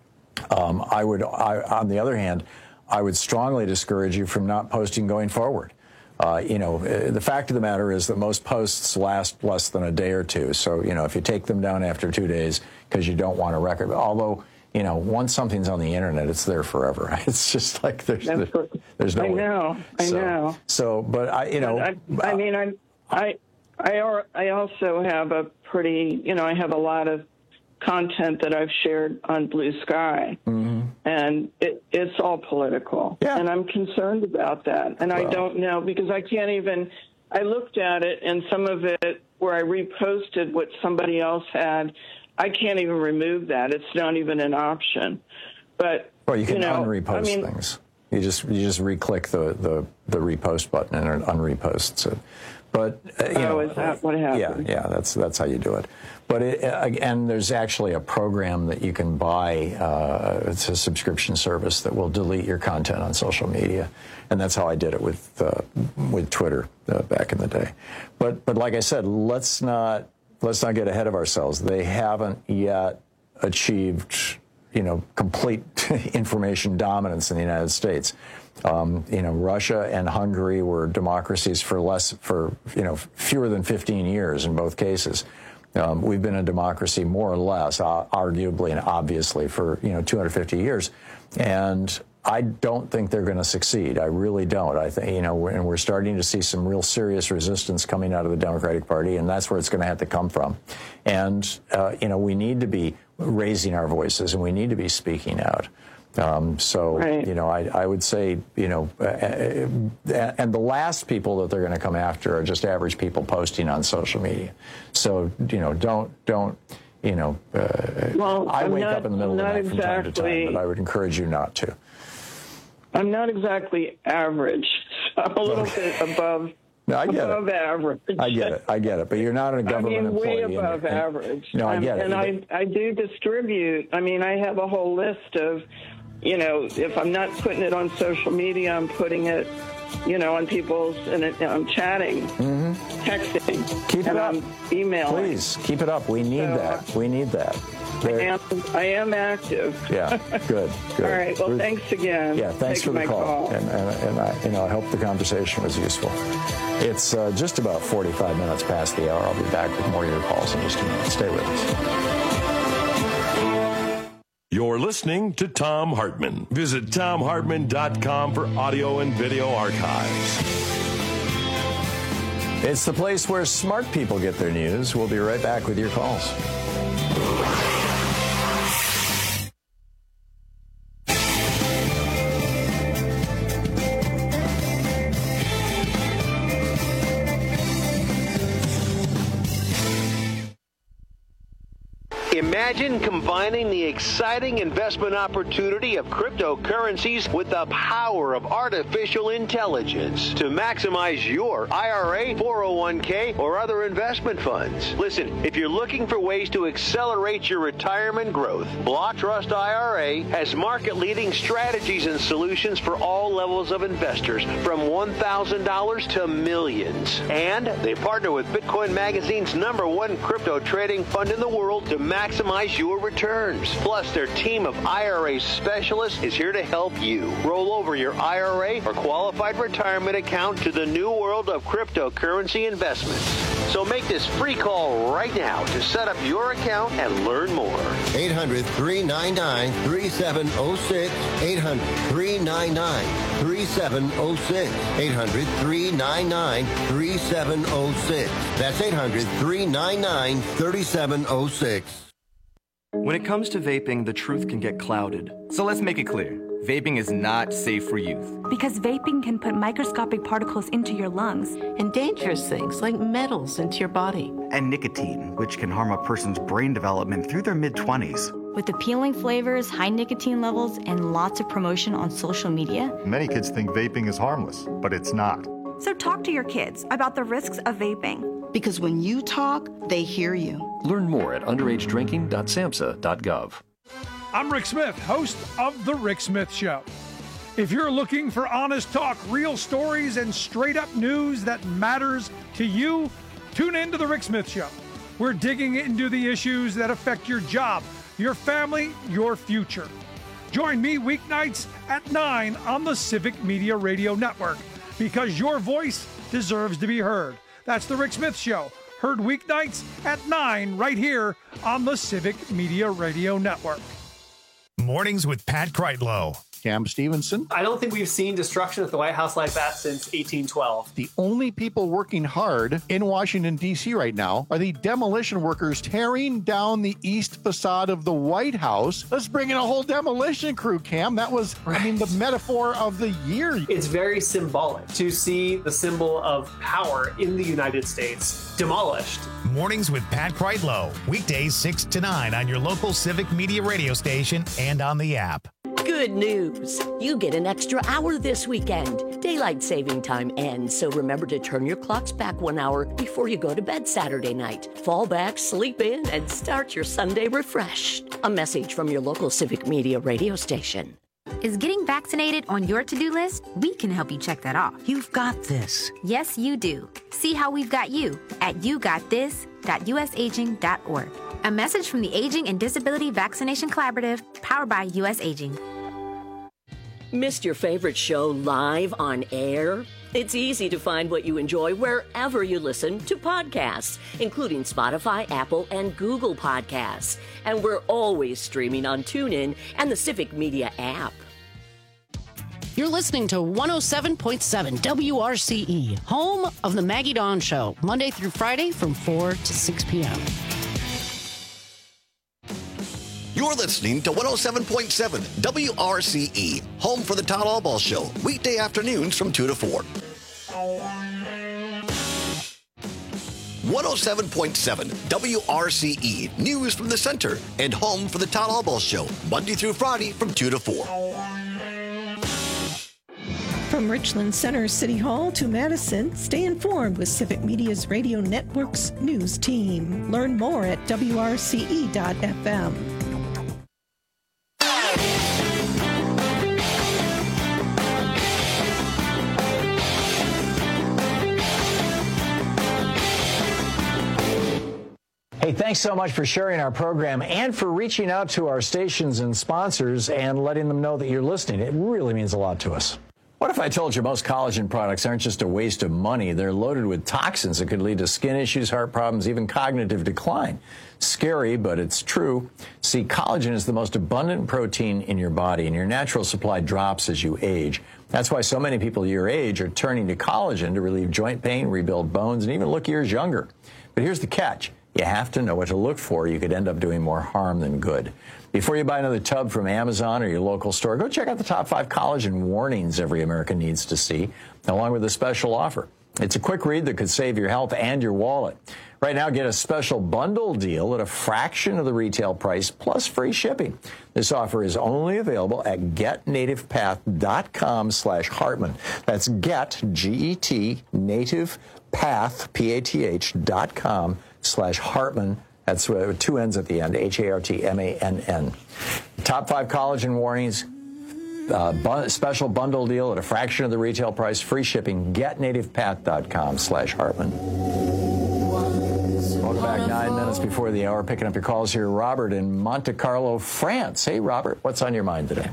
um, I would, I, on the other hand, I would strongly discourage you from not posting going forward. Uh, you know, the fact of the matter is that most posts last less than a day or two. So, you know, if you take them down after two days because you don't want a record, although, you know, once something's on the internet, it's there forever. It's just like there's there, there's no. I know, I so, know. So, but I, you know, I, I mean, I, I, I, I also have a pretty, you know, I have a lot of content that I've shared on Blue Sky, mm-hmm. and it, it's all political, yeah. and I'm concerned about that. And well. I don't know, because I can't even. I looked at it, and some of it where I reposted what somebody else had. I can't even remove that. It's not even an option. But well, you can you know, unrepost I mean, things. You just you just re-click the, the, the repost button and it unreposts it. But uh, you oh, know, is that what happens? Yeah, yeah, that's that's how you do it. But it, and there's actually a program that you can buy. Uh, it's a subscription service that will delete your content on social media, and that's how I did it with uh, with Twitter uh, back in the day. But but like I said, let's not. Let's not get ahead of ourselves. They haven't yet achieved, you know, complete information dominance in the United States. Um, you know, Russia and Hungary were democracies for less, for, you know, fewer than fifteen years in both cases. Um, we've been a democracy more or less, uh, arguably and obviously, for, you know, two hundred fifty years. And I don't think they're going to succeed. I really don't. I think, you know, and we're starting to see some real serious resistance coming out of the Democratic Party, and that's where it's going to have to come from. And, uh, you know, we need to be raising our voices, and we need to be speaking out. Um, so, right. you know, I, I would say, you know, uh, uh, and the last people that they're going to come after are just average people posting on social media. So, you know, don't, don't, you know, uh, well, I I'm wake not, up in the middle I'm of the night exactly, from time to time, but I would encourage you not to. I'm not exactly average. I'm a little bit above. No, I get above it. average. I get it. I get it. But you're not a government I mean, employee. way above and, and, average. No, I get um, it. And I, I do distribute. I mean, I have a whole list of, you know, if I'm not putting it on social media, I'm putting it, you know, on people's, and it, I'm chatting, mm-hmm. texting, keep and it up. I'm emailing. Please, keep it up. We need so, that. We need that. I am, I am active. Yeah, good, good. All right, well, Ruth, thanks again. Yeah, thanks for the call. call. And, and, and I, you know, I hope the conversation was useful. It's uh, just about forty-five minutes past the hour. I'll be back with more of your calls in just a minute. Stay with us. You're listening to Thom Hartmann. Visit Thom Hartmann dot com for audio and video archives. It's the place where smart people get their news. We'll be right back with your calls. Imagine combining the exciting investment opportunity of cryptocurrencies with the power of artificial intelligence to maximize your I R A, four oh one k, or other investment funds. Listen, if you're looking for ways to accelerate your retirement growth, Block Trust I R A has market-leading strategies and solutions for all levels of investors, from one thousand dollars to millions. And they partner with Bitcoin Magazine's number one crypto trading fund in the world to maximize your returns. Plus, their team of I R A specialists is here to help you roll over your I R A or qualified retirement account to the new world of cryptocurrency investments. So make this free call right now to set up your account and learn more. eight hundred, three nine nine, three seven zero six. eight hundred, three nine nine, three seven zero six. eight hundred, three nine nine, three seven zero six. That's eight hundred, three nine nine, three seven zero six. When it comes to vaping, the truth can get clouded. So let's make it clear. Vaping is not safe for youth. Because vaping can put microscopic particles into your lungs. And dangerous things like metals into your body. And nicotine, which can harm a person's brain development through their mid-twenties. With appealing flavors, high nicotine levels, and lots of promotion on social media. Many kids think vaping is harmless, but it's not. So talk to your kids about the risks of vaping. Because when you talk, they hear you. Learn more at underage drinking dot samhsa dot gov. I'm Rick Smith, host of The Rick Smith Show. If you're looking for honest talk, real stories, and straight-up news that matters to you, tune in to The Rick Smith Show. We're digging into the issues that affect your job, your family, your future. Join me weeknights at nine on the Civic Media Radio Network, because your voice deserves to be heard. That's The Rick Smith Show, heard weeknights at nine right here on the Civic Media Radio Network. Mornings with Pat Kreitlow. Cam Stevenson. I don't think we've seen destruction at the White House like that since eighteen twelve. The only people working hard in Washington, D C right now are the demolition workers tearing down the east facade of the White House. Let's bring in a whole demolition crew, Cam. That was, right. I mean, the metaphor of the year. It's very symbolic to see the symbol of power in the United States demolished. Mornings with Pat Kreitlow. Weekdays six to nine on your local Civic Media radio station and on the app. Good news. You get an extra hour this weekend. Daylight saving time ends, so remember to turn your clocks back one hour before you go to bed Saturday night. Fall back, sleep in, and start your Sunday refreshed. A message from your local Civic Media radio station. Is getting vaccinated on your to-do list? We can help you check that off. You've got this. Yes, you do. See how we've got you at you got this dot u s aging dot org. A message from the Aging and Disability Vaccination Collaborative, powered by U S Aging. Missed your favorite show live on air? It's easy to find what you enjoy wherever you listen to podcasts, including Spotify, Apple, and Google Podcasts. And we're always streaming on TuneIn and the Civic Media app. You're listening to one oh seven point seven W R C E, home of the Maggie Dawn Show, Monday through Friday from four to six p.m. You're listening to one oh seven point seven W R C E, home for the Todd Albaugh Show, weekday afternoons from two to four. one oh seven point seven W R C E, news from the center, and home for the Todd Albaugh Show, Monday through Friday from two to four. From Richland Center City Hall to Madison, stay informed with Civic Media's Radio Network's news team. Learn more at W R C E dot F M. Hey, thanks so much for sharing our program and for reaching out to our stations and sponsors and letting them know that you're listening. It really means a lot to us. What if I told you most collagen products aren't just a waste of money? They're loaded with toxins that could lead to skin issues, heart problems, even cognitive decline. Scary, but it's true. See, collagen is the most abundant protein in your body, and your natural supply drops as you age. That's why so many people your age are turning to collagen to relieve joint pain, rebuild bones, and even look years younger. But here's the catch. You have to know what to look for. You could end up doing more harm than good. Before you buy another tub from Amazon or your local store, go check out the top five collagen warnings every American needs to see, along with a special offer. It's a quick read that could save your health and your wallet. Right now, get a special bundle deal at a fraction of the retail price plus free shipping. This offer is only available at get native path dot com slash Hartman. That's get, G E T, native path, P A T H, dot com slash Hartman. That's uh, two N's at the end, H A R T M A N N. Top five collagen warnings, uh, bu- special bundle deal at a fraction of the retail price, free shipping, get native path dot com slash Hartman. Welcome back, nine minutes before the hour. Picking up your calls here, Robert in Monte Carlo, France. Hey, Robert, what's on your mind today?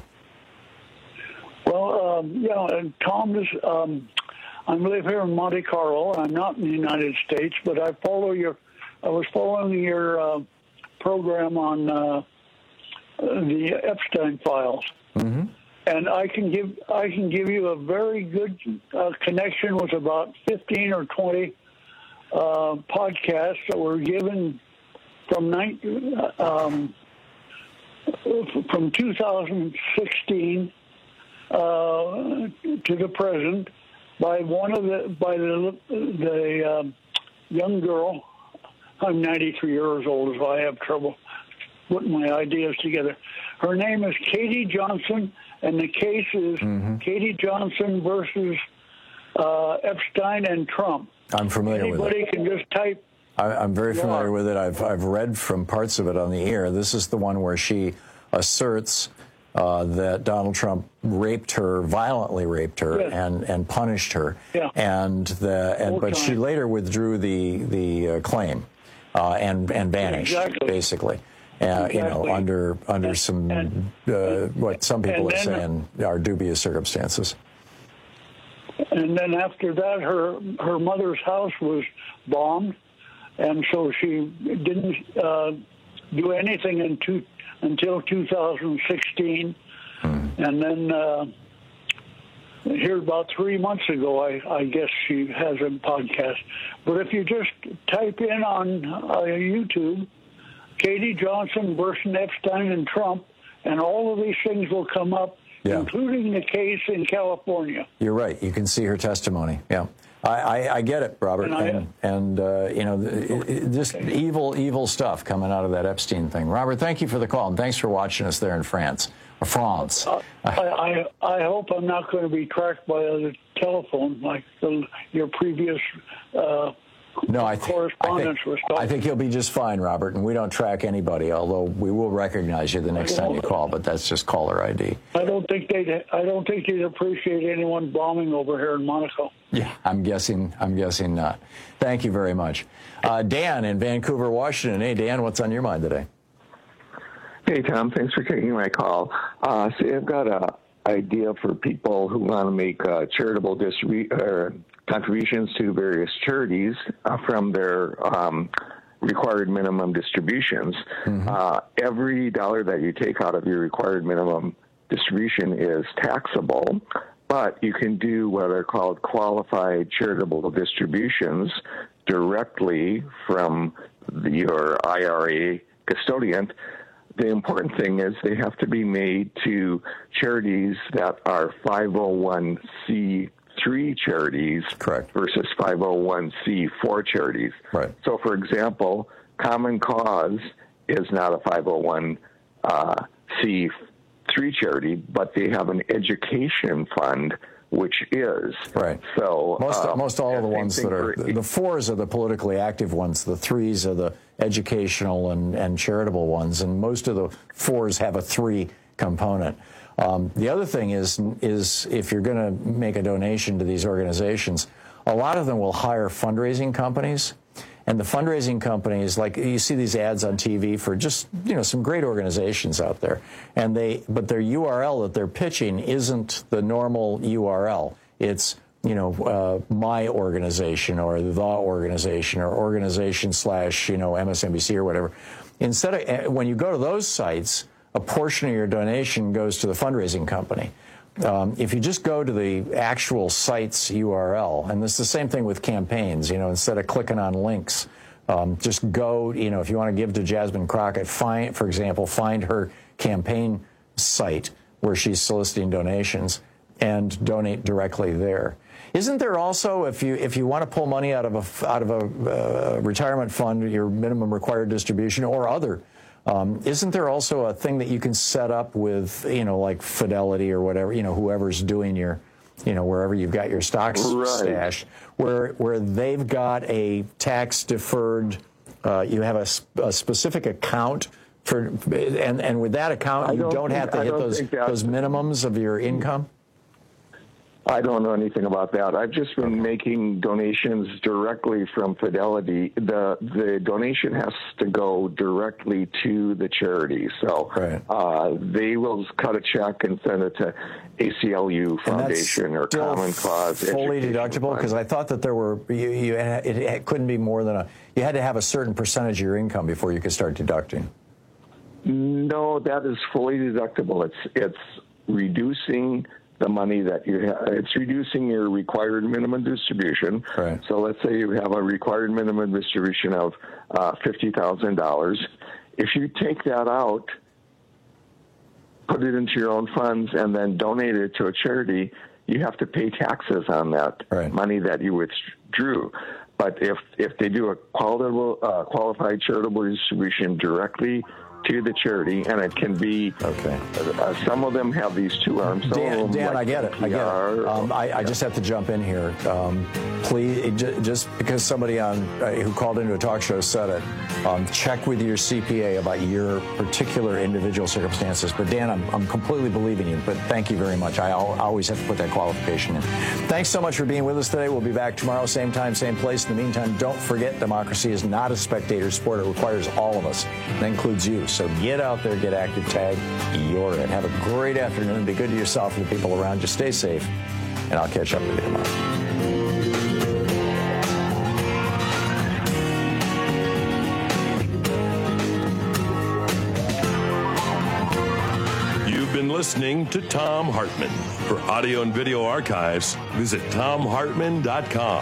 Well, um, yeah, and Tom, this, um, I live here in Monte Carlo. I'm not in the United States, but I follow your I was following your uh, program on uh, the Epstein files, mm-hmm. and I can give I can give you a very good uh, connection with about fifteen or twenty uh, podcasts that were given from nineteen, um, from two thousand sixteen uh, to the present by one of the by the the uh, young girl. I'm ninety-three years old, so I have trouble putting my ideas together. Her name is Katie Johnson, and the case is mm-hmm. Katie Johnson versus uh, Epstein and Trump. I'm familiar Anybody with it. Anybody can just type. I, I'm very familiar are. with it. I've I've read from parts of it on the air. This is the one where she asserts uh, that Donald Trump raped her, violently raped her, yes. and, and punished her. Yeah. And the and but she later withdrew the the uh, claim. Uh, and and vanished, exactly. basically. Uh, exactly. You know, under under some and, uh, what some people are then, saying are dubious circumstances. And then after that, her her mother's house was bombed, and so she didn't uh, do anything in two, until two thousand sixteen, hmm. and then. Uh, Here about three months ago, I, I guess she has a podcast. But if you just type in on uh, YouTube, Katie Johnson versus Epstein and Trump, and all of these things will come up, yeah. including the case in California. You're right. You can see her testimony. Yeah. I, I, I get it, Robert. And, I, and, and uh, you know, it, it, just okay. evil, evil stuff coming out of that Epstein thing. Robert, thank you for the call, and thanks for watching us there in France. France. Uh, I, I I hope I'm not going to be tracked by a telephone like the, your previous uh, No, I, th- correspondence I, think, with stuff. I think he'll be just fine, Robert, and we don't track anybody, although we will recognize you the next time you call, but that's just caller I D. I don't think they'd. I don't think they'd appreciate anyone bombing over here in Monaco. Yeah, I'm guessing. I'm guessing not. Thank you very much, uh, Dan in Vancouver, Washington. Hey, Dan, what's on your mind today? Hey, Tom. Thanks for taking my call. Uh, see, I've got a idea for people who want to make uh, charitable distribu- uh, contributions to various charities uh, from their um, required minimum distributions. Mm-hmm. Uh, every dollar that you take out of your required minimum distribution is taxable, but you can do what are called qualified charitable distributions directly from the, your I R A custodian. The important thing is they have to be made to charities that are five oh one c three charities Correct. versus five oh one c four charities. Right. So, for example, Common Cause is not a five oh one c three charity, but they have an education fund, which is. Right. So most uh, most all of the ones that are, the fours are the politically active ones, the threes are the educational and, and charitable ones, and most of the fours have a three component. Um, the other thing is, is if you're going to make a donation to these organizations, a lot of them will hire fundraising companies. And the fundraising companies, like you see these ads on T V for just, you know, some great organizations out there. And they, but their U R L that they're pitching isn't the normal U R L. It's, you know, uh, my organization or the organization or organization slash, you know, M S N B C or whatever. Instead of, when you go to those sites, a portion of your donation goes to the fundraising company. Um, if you just go to the actual site's U R L, and it's the same thing with campaigns, you know, instead of clicking on links, um, just go, you know, if you want to give to Jasmine Crockett, find, for example, find her campaign site where she's soliciting donations and donate directly there. Isn't there also, if you if you want to pull money out of a out of a uh, retirement fund, your minimum required distribution or other, um, isn't there also a thing that you can set up with, you know, like Fidelity or whatever, you know, whoever's doing your, you know, wherever you've got your stocks right. stashed, where where they've got a tax deferred, uh, you have a, a specific account for, and and with that account you don't, don't have to hit those those minimums of your income. I don't know anything about that. I've just been making donations directly from Fidelity. The the donation has to go directly to the charity. So right. uh, they will cut a check and send it to A C L U Foundation or Common Cause. Fully deductible? Because I thought that there were, you, you, it, it couldn't be more than a, you had to have a certain percentage of your income before you could start deducting. No, that is fully deductible. It's it's reducing the money that you have. It's reducing your required minimum distribution. Right. So let's say you have a required minimum distribution of uh, fifty thousand dollars. If you take that out, put it into your own funds, and then donate it to a charity, you have to pay taxes on that right. money that you withdrew. But if if they do a qualified, uh, qualified charitable distribution directly to the charity, and it can be, okay. Uh, some of them have these two arms. Some Dan, of them Dan like I get it. I get it. Um, I, I just have to jump in here. Um, please, it, just because somebody on uh, who called into a talk show said it, um, check with your C P A about your particular individual circumstances. But Dan, I'm, I'm completely believing you, but thank you very much. I always have to put that qualification in. Thanks so much for being with us today. We'll be back tomorrow, same time, same place. In the meantime, don't forget, democracy is not a spectator sport. It requires all of us. That includes you. So get out there, get active, tag, you're it. Have a great afternoon. Be good to yourself and the people around you. Stay safe, and I'll catch up with you tomorrow. You've been listening to Thom Hartmann. For audio and video archives, visit thom hartmann dot com.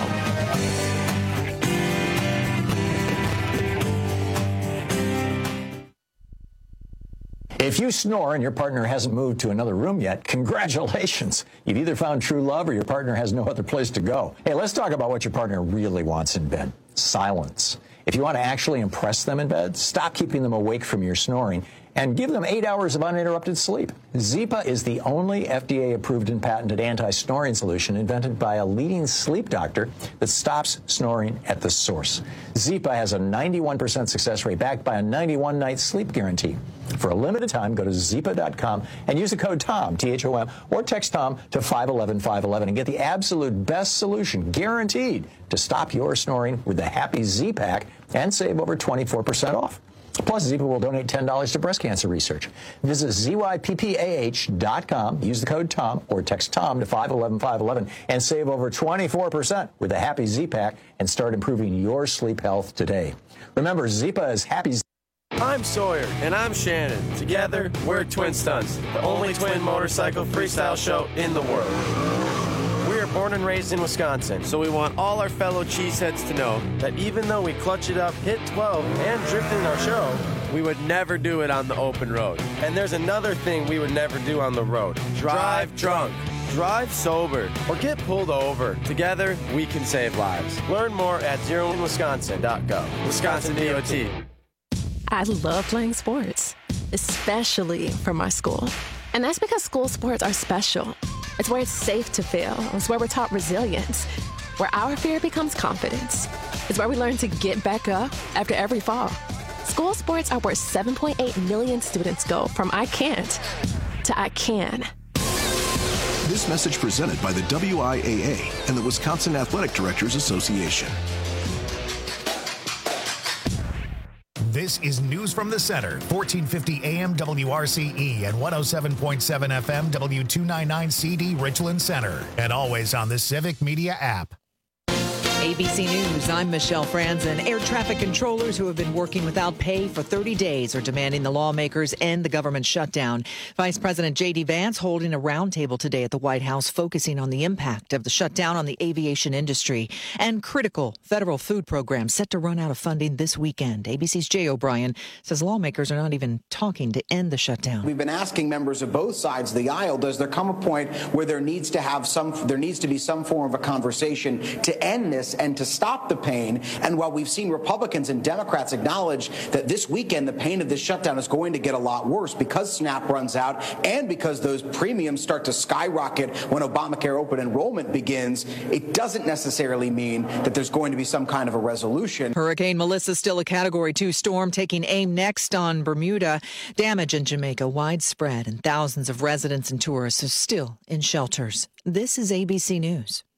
If you snore and your partner hasn't moved to another room yet, congratulations. You've either found true love or your partner has no other place to go. Hey, let's talk about what your partner really wants in bed. Silence. If you want to actually impress them in bed, stop keeping them awake from your snoring and give them eight hours of uninterrupted sleep. Zipa is the only F D A-approved and patented anti-snoring solution invented by a leading sleep doctor that stops snoring at the source. Zipa has a ninety-one percent success rate backed by a ninety-one night sleep guarantee. For a limited time, go to zipa dot com and use the code TOM, T H O M, or text TOM to five one one five one one and get the absolute best solution, guaranteed, to stop your snoring with the Happy Z-Pack and save over twenty-four percent off. Plus, Zipa will donate ten dollars to breast cancer research. Visit Z Y P P A H dot com, use the code TOM, or text TOM to five one one five one one and save over twenty-four percent with the Happy Z-Pack and start improving your sleep health today. Remember, Zipa is Happy Z- I'm Sawyer. And I'm Shannon. Together, we're Twin Stunts, the only twin motorcycle freestyle show in the world. We are born and raised in Wisconsin, so we want all our fellow cheeseheads to know that even though we clutch it up, hit twelve, and drift in our show, we would never do it on the open road. And there's another thing we would never do on the road. Drive drunk. Drive sober or get pulled over. Together, we can save lives. Learn more at zero in wisconsin dot gov. Wisconsin D O T. I love playing sports, especially for my school. And that's because school sports are special. It's where it's safe to fail. It's where we're taught resilience, where our fear becomes confidence. It's where we learn to get back up after every fall. School sports are where seven point eight million students go from I can't to I can. This message presented by the W I A A and the Wisconsin Athletic Directors Association. This is News from the Center, fourteen fifty A M W R C E and one oh seven point seven F M W two ninety-nine C D Richland Center, and always on the Civic Media app. A B C News, I'm Michelle Franzen. Air traffic controllers who have been working without pay for thirty days are demanding the lawmakers end the government shutdown. Vice President J D Vance holding a roundtable today at the White House focusing on the impact of the shutdown on the aviation industry and critical federal food programs set to run out of funding this weekend. A B C's Jay O'Brien says lawmakers are not even talking to end the shutdown. We've been asking members of both sides of the aisle, does there come a point where there needs to have some, there needs to be some form of a conversation to end this and to stop the pain? And while we've seen Republicans and Democrats acknowledge that this weekend the pain of this shutdown is going to get a lot worse because SNAP runs out and because those premiums start to skyrocket when Obamacare open enrollment begins, it doesn't necessarily mean that there's going to be some kind of a resolution. Hurricane Melissa still a Category two storm taking aim next on Bermuda. Damage in Jamaica widespread and thousands of residents and tourists are still in shelters. This is A B C News.